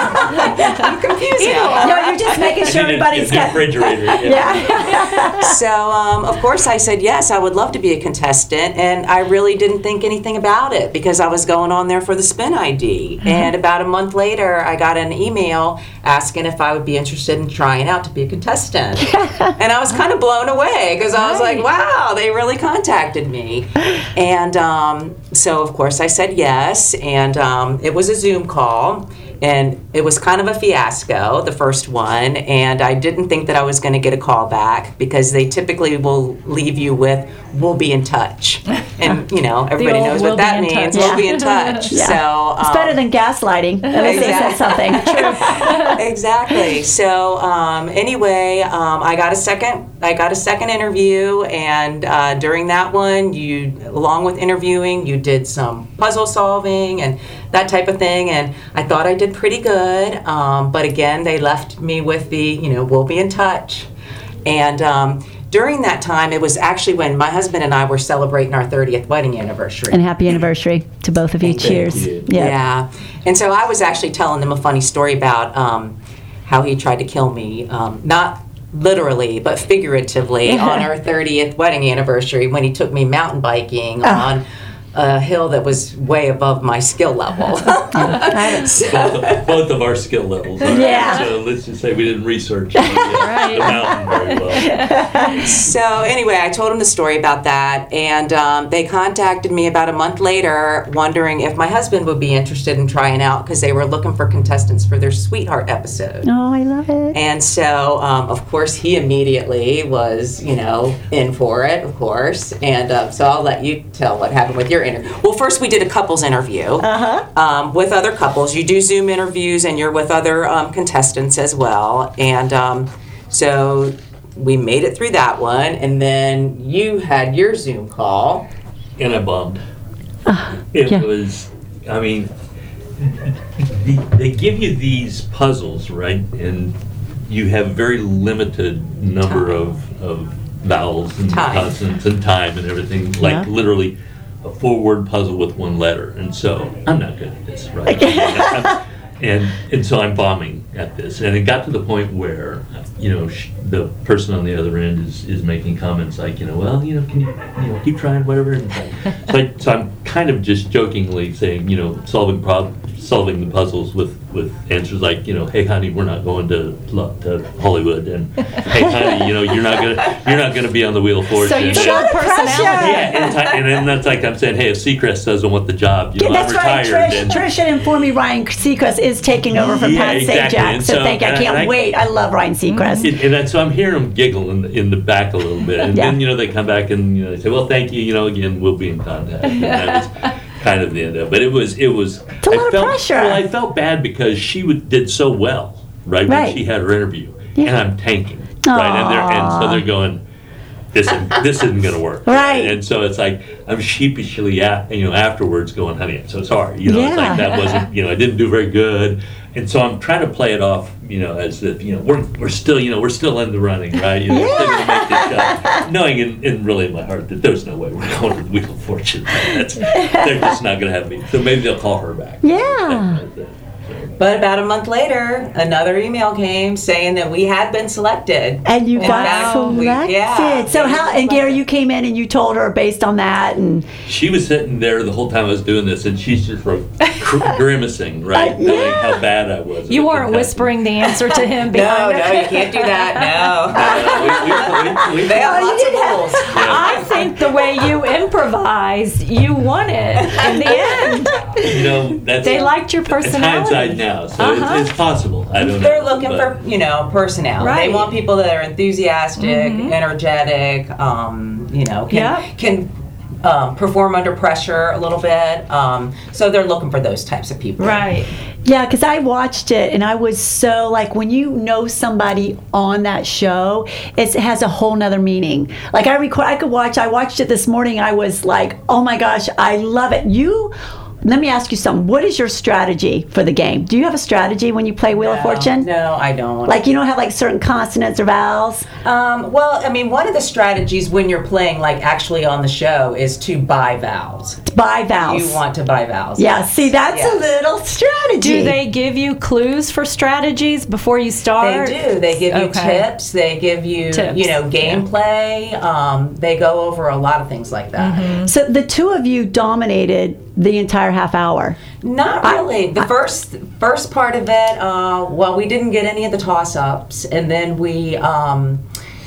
S2: I'm confused now.
S1: No, you're just making sure
S5: In the-
S1: everybody's
S5: in the
S1: got.
S5: refrigerator. Yeah.
S1: Yeah.
S2: So, um, of course, I said, yes, I would love to be a contestant, and I really didn't think anything about it because I was going on there for the spin I D.
S1: Mm-hmm.
S2: And about a month later, I got an email asking if I would be interested in trying out to be a contestant. And I was kind of blown away because I was like, wow, they really contacted me. And um, so, of course, I said yes, and um, it was a Zoom call. And it was kind of a fiasco, the first one, and I didn't think that I was going to get a call back because they typically will leave you with, we'll be in touch. And, you know, everybody
S4: old
S2: knows
S4: "we'll
S2: what that
S4: be in
S2: means,
S4: touch."
S2: we'll be in touch.
S1: Yeah.
S2: So,
S1: It's
S2: um,
S1: better than gaslighting. At least they said
S2: Exactly.
S1: something.
S2: exactly. So um, anyway, um, I got a second. I got a second interview, and uh, during that one, you, along with interviewing, you did some puzzle solving and that type of thing. And I thought I did pretty good. Um, but again, they left me with the, you know, we'll be in touch. And um, during that time, it was actually when my husband and I were celebrating our thirtieth wedding anniversary.
S1: And happy anniversary to both of you.
S2: Thank you.
S1: Cheers.
S5: you.
S1: Yeah.
S2: Yeah. And so I was actually telling them a funny story about um, how he tried to kill me. Um, not literally, but figuratively on our thirtieth wedding anniversary when he took me mountain biking on a hill that was way above my skill level.
S5: Both, of, both of our skill levels. Right?
S1: Yeah.
S5: So let's just say we didn't research the, the mountain very well.
S2: So anyway, I told him the story about that, and um, they contacted me about a month later wondering if my husband would be interested in trying out because they were looking for contestants for their Sweetheart episode.
S1: Oh, I love it.
S2: And so, um, of course, he immediately was, you know, in for it, of course. And uh, so I'll let you tell what happened with your interview. Well, first we did a couples interview
S1: Uh-huh.
S2: um, with other couples. You do Zoom interviews, and you're with other um, contestants as well. And um, so we made it through that one. And then you had your Zoom call.
S5: And I bombed.
S1: Uh,
S5: It
S1: yeah.
S5: was, I mean, the, they give you these puzzles, right? And you have very limited number of, of vowels and
S2: Time.
S5: consonants and time and everything. Like
S1: Yeah.
S5: literally a four-word puzzle with one letter. And so I'm not good at this, right? I'm- and and so I'm bombing at this. And it got to the point where, you know, sh- the person on the other end is, is making comments like, you know, well, you know, can you, you know, keep trying, whatever. And so, I, so I'm kind of just jokingly saying, you know, solving prob- solving the puzzles with, with answers like, you know, hey, honey, we're not going to, Lo- to Hollywood. And hey, honey, you know, you're not gonna you're not gonna be on the Wheel of Fortune.
S4: So you
S5: And-
S4: showed personality.
S5: yeah, and, ti- and then that's like I'm saying, hey, if Seacrest doesn't want the job, you know,
S1: That's
S5: I'm
S1: right.
S5: retired.
S1: Trish,
S5: and,
S1: Trish had informed me Ryan Seacrest is taking over from
S5: Yeah,
S1: Pat
S5: exactly.
S1: Sajak.
S5: And
S1: So,
S5: so-
S1: thank you. I
S5: and I-
S1: can't
S5: and I-
S1: wait. I love Ryan Seacrest.
S5: And, and that's, so I'm hearing them giggle in the, in the back a little bit, and
S1: Yeah.
S5: then you know they come back and you know they say, "Well, thank you. You know, again, we'll be in contact." And that was kind of the end of it. But it was, it was.
S1: It's a
S5: I
S1: lot of
S5: felt,
S1: pressure.
S5: Well, I felt bad because she would, did so well, right,
S1: Right.
S5: when she had her interview,
S1: Yeah.
S5: and I'm tanking, right, and they're and so they're going, "This isn't, this isn't going to work,"
S1: Right.
S5: And so it's like I'm sheepishly, a- you know, afterwards going, "Honey, I'm so sorry." You know, it's
S1: Yeah.
S5: like that wasn't, you know, I didn't do very good. and so I'm trying to play it off, you know, as if, you know, we're we're still, you know, we're still in the running, right? You know, we're still gonna make this shot, knowing in, in really in my heart that there's no way we're going to the Wheel of Fortune. That's, they're just not gonna have me. So maybe they'll call her back.
S1: Yeah.
S2: But about a month later, another email came saying that we had been selected.
S1: And you
S2: In
S1: got
S2: fact, we-
S1: selected.
S2: yeah,
S1: so
S2: we
S1: how?
S2: got
S1: And Gary,
S2: selected.
S1: you came in and you told her based on that, and
S5: She was sitting there the whole time I was doing this, and she's just like cr- grimacing, right,
S1: Uh,
S5: knowing
S1: yeah.
S5: how bad I was.
S4: You
S5: at
S4: weren't
S5: contesting.
S4: whispering the answer to him
S2: No,
S4: behind
S2: no,
S4: her.
S2: you can't do that. No.
S5: We- we- we- we-
S2: They have
S1: Oh, you
S2: lots of
S1: didn't have-
S2: rules.
S4: I think the way you improvised, you won it in the end.
S5: You know, that's
S4: They liked your
S5: It's
S4: personality.
S5: hindsight now, so
S4: Uh-huh.
S5: it's, it's possible. I don't know.
S2: They're looking
S5: but-
S2: for, you know, personality.
S4: Right.
S2: They want people that are enthusiastic, energetic, um, you know, can
S4: Yep.
S2: can um, perform under pressure a little bit. Um, so they're looking for those types of people.
S4: Right.
S1: yeah, because I watched it and I was so like when you know somebody on that show, it's, it has a whole nother meaning. Like I record, I could watch. I watched it this morning. I was like, oh my gosh, I love it. You. Let me ask you something. What is your strategy for the game? Do you have a strategy when you play Wheel of
S2: No,
S1: Fortune?
S2: No, I don't.
S1: Like you don't have like certain consonants or vowels?
S2: Um, well, I mean, one of the strategies when you're playing, like actually on the show, is to buy vowels.
S1: Buy vowels.
S2: You want to buy vowels.
S1: Yeah,
S2: yes.
S1: see, that's
S2: Yes.
S1: a little strategy.
S4: Do they give you clues for strategies before you
S2: They
S4: start?
S2: do. They give you
S4: Okay.
S2: tips. They give you,
S4: Tips,
S2: you know, gameplay. Um, they go over a lot of things like that.
S1: So the two of you dominated the entire half hour.
S2: Not
S1: I-
S2: really. The first first part of it, uh, well, we didn't get any of the toss ups, and then we. Um,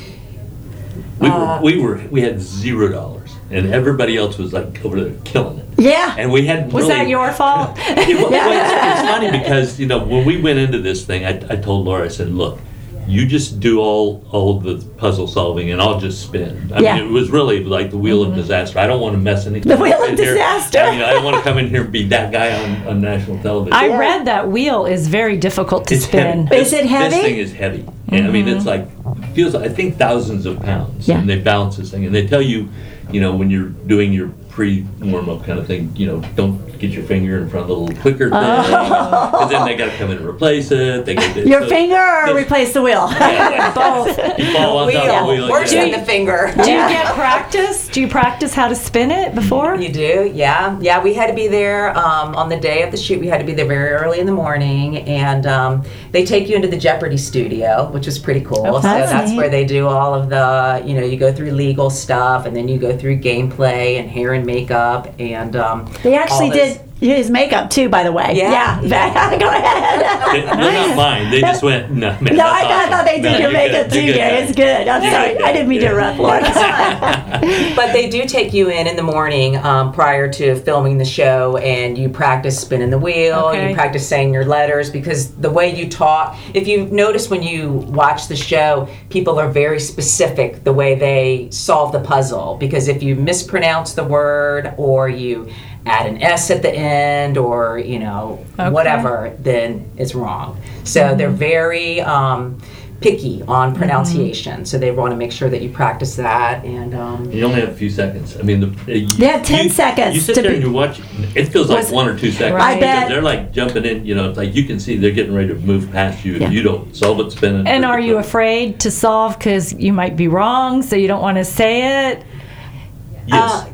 S5: We
S2: Uh,
S5: were, we were, we had zero dollars, and everybody else was like over there killing it.
S1: Yeah.
S5: And we had
S4: Was
S5: really,
S4: that your fault?
S5: It, well, it's, it's funny because you know when we went into this thing, I, I told Laura, I said, "Look, you just do all all the puzzle solving, and I'll just spin." I
S1: Yeah.
S5: mean, it was really like the wheel of disaster. I don't want to mess anything.
S1: The wheel
S5: up
S1: of
S5: in here.
S1: disaster.
S5: I, mean, I don't want to come in here and be that guy on, on national television.
S4: I
S1: Yeah.
S4: read that wheel is very difficult to
S5: It's
S4: spin.
S5: heavy.
S1: Is
S5: This-
S1: it heavy?
S5: This thing is heavy. And I mean, it's like feels. I think thousands of pounds.
S1: Yeah.
S5: And they balance this thing, and they tell you, you know, when you're doing your pre warm up kind of thing, you know, don't get your finger in front of the little clicker thing, because then they got to come in and replace it. They get
S1: Your finger or
S5: this-
S1: replace the wheel?
S4: Both.
S5: You fall on top of the
S2: wheel.
S5: wheel.
S2: Worse
S5: yeah.
S2: than the finger.
S4: Do you get practice? Do you practice how to spin it before?
S2: You do, yeah, yeah. We had to be there um, on the day of the shoot. We had to be there very early in the morning, and um, they take you into the Jeopardy studio, which is pretty cool. so
S1: that's
S2: that's
S1: neat.
S2: where they do all of the, you know, you go through legal stuff, and then you go through gameplay and hair and makeup, and um,
S1: They actually
S2: all this-
S1: did his makeup too, by the way.
S2: Yeah.
S1: Yeah. Go ahead.
S5: They, they're not mine. They just went, no, man.
S1: No,
S5: that's
S1: I, I
S5: awesome.
S1: thought they did
S5: No,
S1: your
S5: you're
S1: makeup
S5: good.
S1: too,
S5: You're good,
S1: Gary.
S5: guy.
S1: It's good. I'm
S5: You're
S1: sorry.
S5: good,
S1: I didn't mean to
S5: yeah.
S1: interrupt, Laura.
S2: But they do take you in in the morning um, prior to filming the show, and you practice spinning the wheel.
S4: Okay.
S2: You practice saying your letters, because the way you talk, if you notice when you watch the show, people are very specific the way they solve the puzzle. Because if you mispronounce the word, or you add an S at the end, or you know
S4: Okay.
S2: whatever, then it's wrong. So they're very um, picky on pronunciation. So they want to make sure that you practice that. And um,
S5: You only have a few seconds. I mean, the, you,
S1: They have ten
S5: you,
S1: seconds
S5: You sit
S1: to
S5: there
S1: be-
S5: and you watch. It feels like
S1: Was-
S5: one or two seconds.
S4: Right. I
S5: because
S1: bet.
S5: they're like jumping in. You know, it's like you can see they're getting ready to move past you if
S1: Yeah.
S5: you don't solve it, spin it.
S4: And
S5: or-
S4: are you afraid to solve because you might be wrong, so you don't want to say it?
S5: Yes.
S2: uh,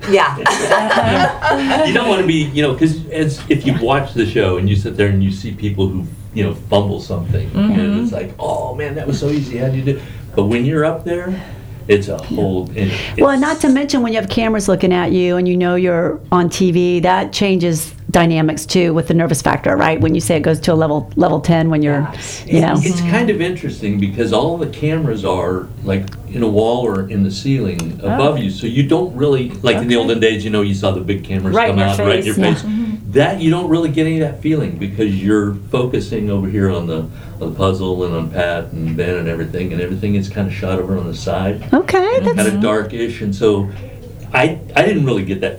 S2: yeah.
S5: You don't want to be, you know, because as if you watch the show and you sit there and you see people who, you know, fumble something, and it's like, oh man, that was so easy. How do you do? But when you're up there, it's a whole. It,
S1: Well,
S5: it's-
S1: not to mention when you have cameras looking at you and you know you're on T V, that changes dynamics too with the nervous factor, right? When you say it goes to a level level ten when you're,
S2: Yes.
S1: you know.
S5: It's kind of interesting because all the cameras are like in a wall or in the ceiling above you, so you don't really like in the olden days. You know, you saw the big cameras
S4: Right
S5: come
S4: in your
S5: out right in your
S4: face.
S5: face. That you don't really get any of that feeling because you're focusing over here on the on the puzzle and on Pat and Ben and everything, and everything is kind of shot over on the side,
S1: Okay,
S5: kind
S1: that's
S5: of darkish, and so I I didn't really get that feeling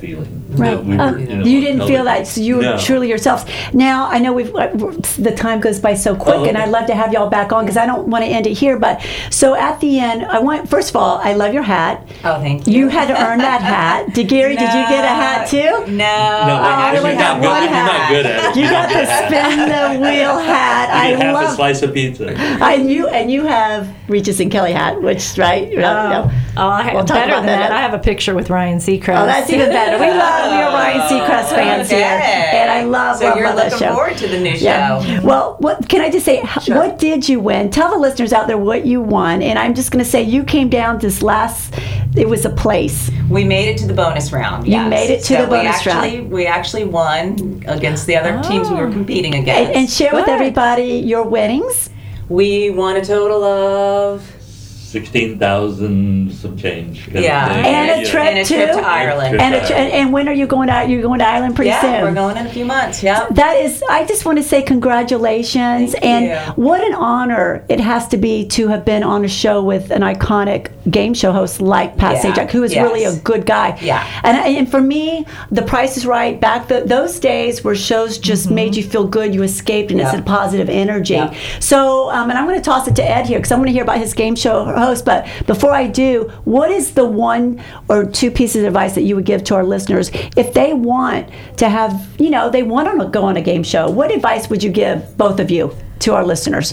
S1: Right.
S5: we
S1: Oh,
S5: were,
S1: you,
S5: know,
S1: didn't feel
S5: totally-
S1: that, so you were
S5: No.
S1: truly yourselves. Now, I know we've uh, the time goes by so quick,
S5: Oh,
S1: and
S5: okay.
S1: I'd love to have y'all back on because I don't want to end it here. But so at the end, I want first of all, I love your hat.
S2: Oh, thank you.
S1: You had to earn that hat. Did Gary? Did you get a hat too?
S2: No.
S5: No,
S1: Oh,
S5: actually,
S1: you
S5: you're
S1: got
S5: not
S1: one
S5: good. You're
S1: hat.
S5: not good at it.
S1: You
S5: You're
S1: got
S5: not good
S1: the
S5: at it.
S1: spin the wheel hat.
S5: You
S1: I
S5: get half a
S1: love.
S5: slice of pizza.
S1: And you and you have Regis and Kelly hat, which right? No, no.
S4: Oh, I
S1: We'll talk
S4: better
S1: about
S4: than
S1: that.
S4: that. I have a picture with Ryan Seacrest.
S1: Oh, that's even better. We love we are Ryan Seacrest fans here,
S2: Okay.
S1: and I love
S2: So
S1: love,
S2: you're
S1: love that
S2: looking
S1: show.
S2: forward to the new
S1: Yeah.
S2: show.
S1: Well, what can I just say? h-
S2: Sure.
S1: What did you win? Tell the listeners out there what you won. And I'm just going to say you came down this last. It was a place.
S2: We made it to the bonus round.
S1: You
S2: yes.
S1: made it to
S2: So
S1: the bonus
S2: we actually,
S1: round.
S2: We actually won against the other teams we were competing
S1: And,
S2: against.
S1: and share with
S4: Good.
S1: everybody your winnings.
S2: we won a total of
S5: Sixteen thousand some change. kind of
S2: Yeah.
S5: thing.
S1: And a
S5: Yeah.
S1: trip
S2: and a trip
S1: to-
S2: to Ireland.
S1: And, a, tr- and and when are you going to? You're going to Ireland pretty
S2: yeah,
S1: soon.
S2: we're going in a few months. Yeah.
S1: That is, I just want to say congratulations.
S2: Thank
S1: and
S2: you.
S1: what an honor it has to be to have been on a show with an iconic game show host like Pat
S2: Yeah,
S1: Sajak, who is
S2: yes.
S1: really a good guy.
S2: Yeah.
S1: And, and for me, The Price is Right, back the, those days where shows just made you feel good, you escaped, and it's
S2: Yeah.
S1: a positive energy.
S2: Yeah.
S1: So, um, and I'm going to toss it to Ed here because I want to hear about his game show host. But before I do, what is the one or two pieces of advice that you would give to our listeners if they want to have, you know, they want to go on a game show? What advice would you give, both of you, to our listeners?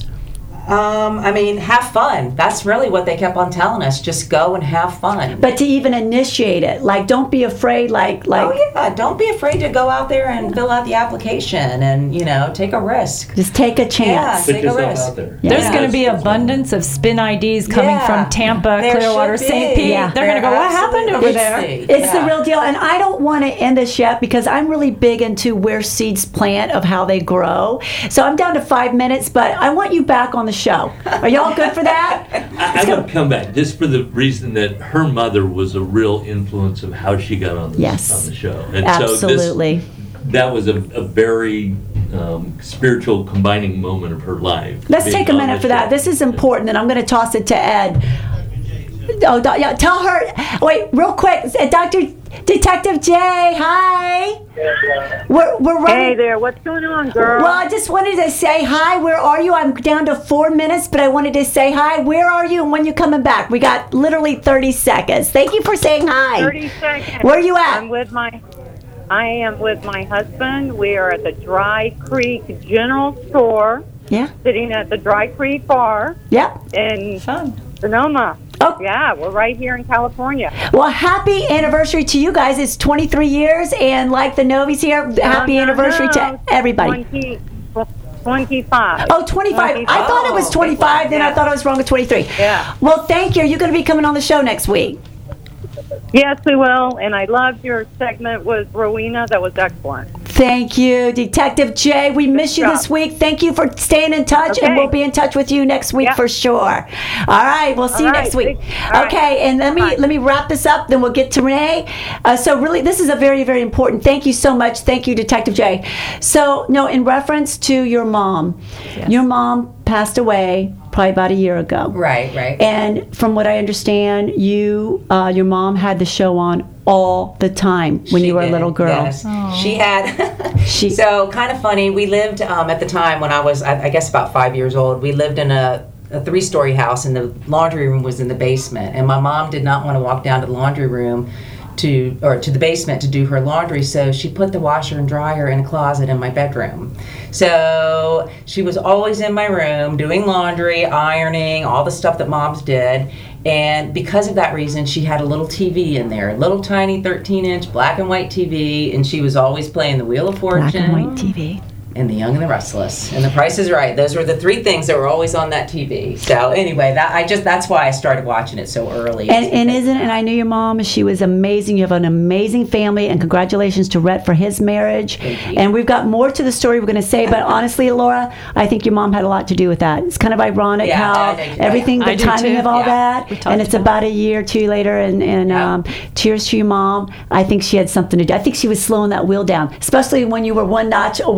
S2: Um, I mean, have fun. That's really what they kept on telling us. Just go and have fun.
S1: But to even initiate it, like, don't be afraid, like, like,
S2: oh yeah, don't be afraid to go out there and fill out the application and, you know, take a risk.
S1: just take a chance.
S5: Put
S2: Take a
S5: yourself
S2: risk.
S5: out there.
S4: There's
S1: Yeah.
S4: going to be
S5: That's-
S4: abundance of spin I Ds coming
S2: Yeah.
S4: from Tampa,
S2: There
S4: Clearwater,
S2: should
S4: Saint
S2: be.
S4: Pete.
S1: Yeah.
S4: They're going to go,
S2: There
S4: what happened over
S2: absolutely
S4: there?
S2: should be.
S1: It's the
S2: Yeah.
S1: real deal, and I don't want to end this yet because I'm really big into where seeds plant of how they grow. So I'm down to five minutes, but I want you back on the show. Are y'all good for that?
S5: I, I want to come back just for the reason that her mother was a real influence of how she got on the,
S1: Yes.
S5: on the show. And
S1: Absolutely.
S5: So this, that was a, a very um, spiritual combining moment of her life.
S1: Let's
S5: being
S1: take a
S5: on
S1: minute
S5: the
S1: for that.
S5: show.
S1: This is important, and I'm going to toss it to Ed. Oh, do- yeah, tell her. Wait, real quick, uh, Doctor Detective Jay. Hi. We're we're running.
S6: Hey there, what's going on, girl?
S1: Well, I just wanted to say hi. Where are you? I'm down to four minutes, but I wanted to say hi. Where are you, and when you coming back? We got literally thirty seconds. Thank you for saying hi.
S6: thirty seconds.
S1: Where are you at?
S6: I'm with my I am with my husband. We are at the Dry Creek General Store,
S1: Yeah.
S6: sitting at the Dry Creek Bar
S1: Yep.
S6: in
S4: Fun.
S6: Sonoma.
S1: Oh.
S6: Yeah, we're right here in California.
S1: Well, happy anniversary to you guys. It's twenty-three years, and like the Novies here, happy
S6: No, no,
S1: anniversary
S6: no.
S1: to everybody.
S6: twenty, twenty-five.
S1: Oh, twenty-five. I thought it was
S2: Oh,
S1: twenty-five, then I
S6: yeah.
S1: thought I was wrong at twenty-three.
S6: Yeah.
S1: Well, thank you. Are you going to be coming on the show next week?
S6: Yes, we will. And I loved your segment with Rowena. That was excellent.
S1: Thank you, Detective Jay. We miss you
S6: job.
S1: this week. Thank you for staying in touch, and
S6: Okay.
S1: we'll be in touch with you next week
S6: Yeah.
S1: for sure. All right, we'll see
S6: All
S1: you
S6: right,
S1: next week.
S6: thank- all right.
S1: Okay, and let me
S6: Bye.
S1: let me wrap this up. Then we'll get to Renee. Uh, so really, this is a very very important. Thank you so much. Thank you, Detective Jay. So no, in reference to your mom, your mom passed away probably about a year ago.
S2: Right, right.
S1: And from what I understand, you, uh, your mom had the show on all the time when
S2: She
S1: you were
S2: did,
S1: a little girl.
S2: Yes. She had.
S1: She-
S2: so kind of funny. We lived um, at the time when I was, I, I guess, about five years old. We lived in a, a three-story house, and the laundry room was in the basement. And my mom did not want to walk down to the laundry room to or to the basement to do her laundry, so she put the washer and dryer in a closet in my bedroom. So she was always in my room doing laundry, ironing, all the stuff that moms did. And because of that reason, she had a little T V in there, a little tiny thirteen inch black and white T V, and she was always playing the Wheel of Fortune,
S1: Black and white T V.
S2: and The Young and the Restless, and The Price is Right. Those were the three things that were always on that T V. So anyway, that I just that's why I started watching it so early.
S1: And, and isn't and I knew your mom. She was amazing. You have an amazing family, and congratulations to Rhett for his marriage.
S2: Thank you.
S1: And we've got more to the story we're going to say, but honestly, Laura, I think your mom had a lot to do with that. It's kind of ironic
S2: Yeah,
S1: how
S2: I think-
S1: everything, the
S4: I do
S1: timing
S4: too.
S1: of all
S2: Yeah.
S1: that,
S4: We talked
S1: and it's
S4: about
S1: about a year or two later. And, and
S2: Yeah.
S1: um, cheers to your mom. I think she had something to do. I think she was slowing that wheel down, especially when you were one notch away from baby.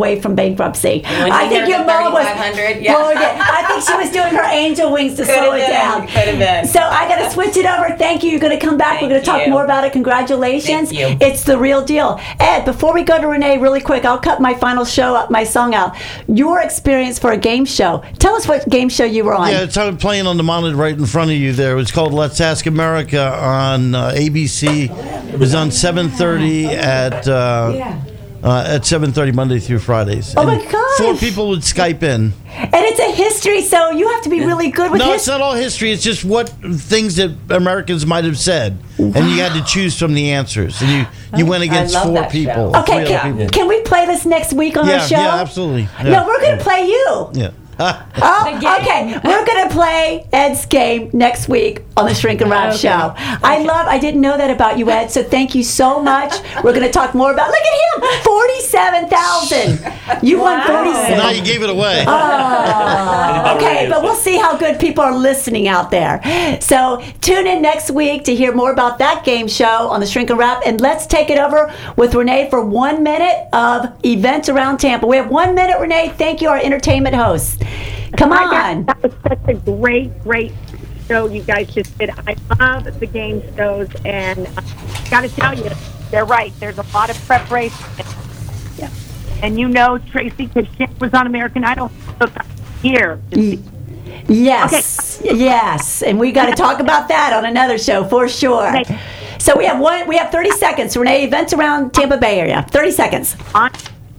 S1: bankruptcy.
S2: When
S1: I
S2: you
S1: think
S2: heard
S1: your
S2: the
S1: mom was.
S2: thirty-five hundred, yeah.
S1: Well, yeah, I think she was doing her angel wings to
S2: Could
S1: slow
S2: have
S1: it
S2: been,
S1: down.
S2: could have been.
S1: So I got to switch it over. Thank you. You're going to come back.
S2: Thank
S1: We're going to talk
S2: you.
S1: more about it. Congratulations.
S2: Thank you.
S1: It's the real deal. Ed, before we go to Renee, really quick, I'll cut my final show up, my song out. Your experience for a game show. Tell us what game show you were on.
S3: Yeah, it's I'm playing on the monitor right in front of you there. It's called Let's Ask America on uh, A B C. It was on seven thirty at uh, uh, at seven thirty Monday through Fridays.
S1: Oh,
S3: And
S1: my gosh.
S3: Four people would Skype in.
S1: And it's a history, so you have to be really good with
S3: No, it's
S1: history.
S3: not all history. It's just what things that Americans might have said, and you had to choose from the answers. And you you went against
S2: love
S3: four
S2: that
S3: people.
S2: show.
S1: Okay,
S3: three other
S1: can,
S3: people.
S1: can we play this next week on
S3: Yeah,
S1: our show?
S3: yeah, absolutely.
S1: No,
S3: Yeah.
S1: we're going to play you.
S3: Yeah.
S1: Oh, okay. We're going to play Ed's game next week on the Shrink and Wrap
S4: Okay.
S1: show. I love, I didn't know that about you, Ed, so thank you so much. We're going to talk more about, look at him, forty-seven thousand. You won
S4: Wow.
S1: forty-seven.
S3: Now you gave it away.
S1: Oh, okay, but we'll see how good people are listening out there. So tune in next week to hear more about that game show on the Shrink and Wrap. And let's take it over with Renee for one minute of events around Tampa. We have one minute, Renee. Thank you, our entertainment host. Come
S8: Hi,
S1: on.
S8: guys. That was such a great, great show you guys just did. I love the game shows, and uh, got to tell you, they're right. There's a lot of preparation. Yeah. And you know, Tracy, because she was on American Idol, took a year.
S1: Yes, yes, and we got to talk about that on another show for sure.
S8: Okay.
S1: So we have one. We have thirty seconds, Renee. Events around Tampa Bay area. Thirty seconds.
S8: On.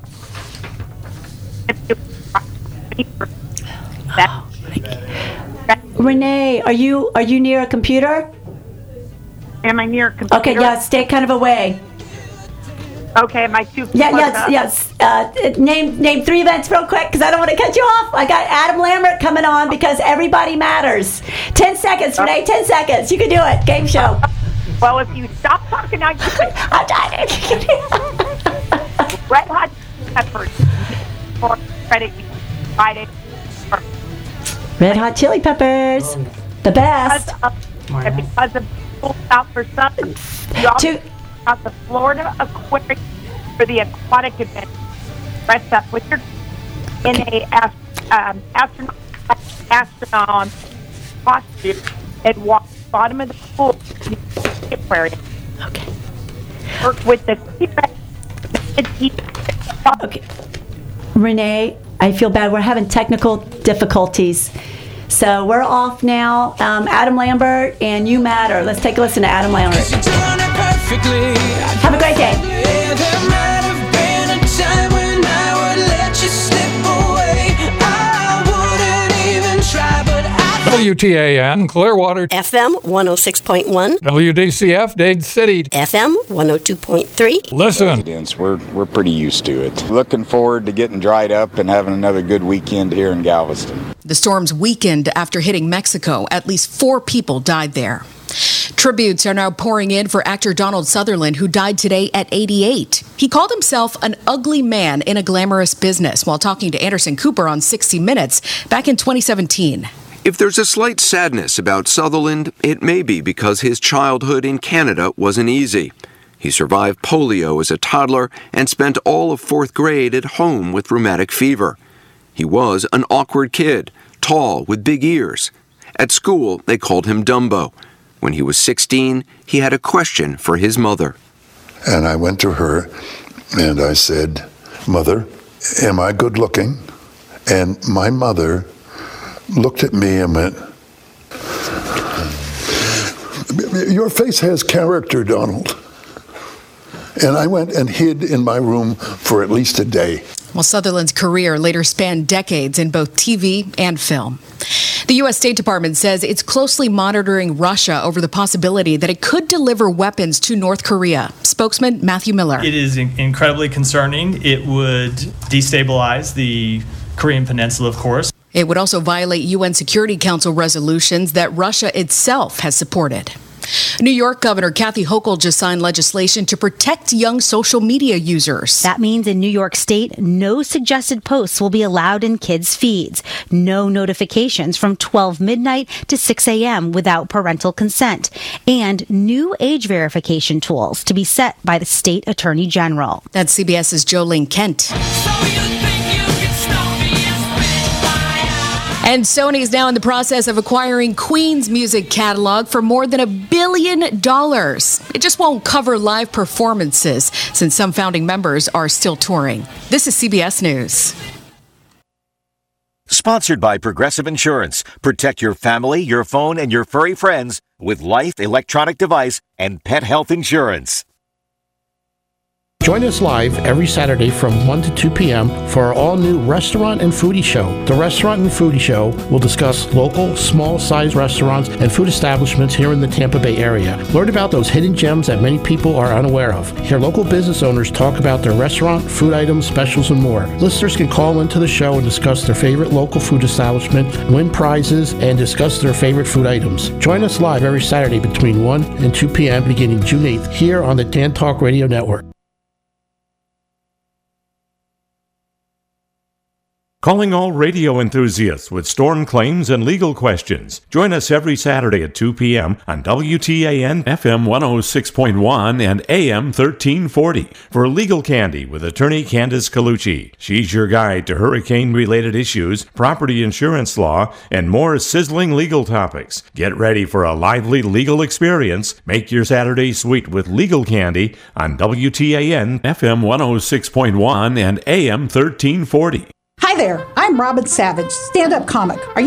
S1: Renee, are you are you near a computer?
S8: Am I near a computer?
S1: Okay, yeah, stay kind of away.
S8: Okay, am I too
S1: Yeah,
S8: close
S1: yes,
S8: up?
S1: yes. Uh, name name three events real quick because I don't want to cut you off. I got Adam Lambert coming on because everybody matters. Ten seconds, Renee. Ten seconds. You can do it. Game show.
S8: Well, if you stop talking, I can.
S1: I'm trying.
S8: Red Hot Peppers for credit Friday.
S1: Red Hot Chili Peppers, the best.
S8: Because of, and because of School Out for Sun, you also
S1: Two.
S8: got the Florida Aquarium for the aquatic event. Dress up with your in a ast- um, astronaut astronaut costume and walk the bottom of the pool in the aquarium.
S1: Okay.
S8: Work with the
S1: Okay. Renee, I feel bad. We're having technical difficulties. So we're off now. Um, Adam Lambert and You Matter. Let's take a listen to Adam Lambert. Have a great day.
S7: There might have been a time when I would let you slip away. I wouldn't even try, but I
S9: W T A N, Clearwater.
S10: F M one oh six point one.
S9: W D C F, Dade City.
S10: F M one oh two point three.
S9: Listen.
S11: Residents, we're, we're pretty used to it. Looking forward to getting dried up and having another good weekend here in Galveston.
S12: The storms weakened after hitting Mexico. At least four people died there. Tributes are now pouring in for actor Donald Sutherland, who died today at eighty-eight. He called himself an ugly man in a glamorous business while talking to Anderson Cooper on sixty minutes back in twenty seventeen.
S13: If there's a slight sadness about Sutherland, it may be because his childhood in Canada wasn't easy. He survived polio as a toddler and spent all of fourth grade at home with rheumatic fever. He was an awkward kid, tall with big ears. At school, they called him Dumbo. When he was sixteen, he had a question for his mother.
S14: And I went to her and I said, "Mother, am I good looking?" And my mother looked at me and went, "Your face has character, Donald." And I went and hid in my room for at least a day.
S12: While Sutherland's career later spanned decades in both T V and film. The U S State Department says it's closely monitoring Russia over the possibility that it could deliver weapons to North Korea. Spokesman Matthew Miller.
S15: It is in- incredibly concerning. It would destabilize the Korean Peninsula, of course.
S12: It would also violate U N Security Council resolutions that Russia itself has supported. New York Governor Kathy Hochul just signed legislation to protect young social media users.
S16: That means in New York State, no suggested posts will be allowed in kids' feeds. No notifications from twelve midnight to six a.m. without parental consent. And new age verification tools to be set by the state attorney general.
S12: That's C B S's Jolene Kent.
S7: So you think you
S12: And Sony is now in the process of acquiring Queen's music catalog for more than a billion dollars. It just won't cover live performances since some founding members are still touring. This is C B S News.
S17: Sponsored by Progressive Insurance. Protect your family, your phone, and your furry friends with life, electronic device, and pet health insurance.
S18: Join us live every Saturday from one to two p.m. for our all-new Restaurant and Foodie Show. The Restaurant and Foodie Show will discuss local, small-sized restaurants and food establishments here in the Tampa Bay area. Learn about those hidden gems that many people are unaware of. Hear local business owners talk about their restaurant, food items, specials, and more. Listeners can call into the show and discuss their favorite local food establishment, win prizes, and discuss their favorite food items. Join us live every Saturday between one and two p.m. beginning June eighth here on the Dan Talk Radio Network.
S19: Calling all radio enthusiasts with storm claims and legal questions. Join us every Saturday at two p.m. on W T A N F M one oh six point one and A M thirteen forty for Legal Candy with attorney Candace Colucci. She's your guide to hurricane-related issues, property insurance law, and more sizzling legal topics. Get ready for a lively legal experience. Make your Saturday sweet with Legal Candy on W T A N F M one oh six point one and A M thirteen forty.
S20: Hi there, I'm Robin Savage, stand-up comic. Are you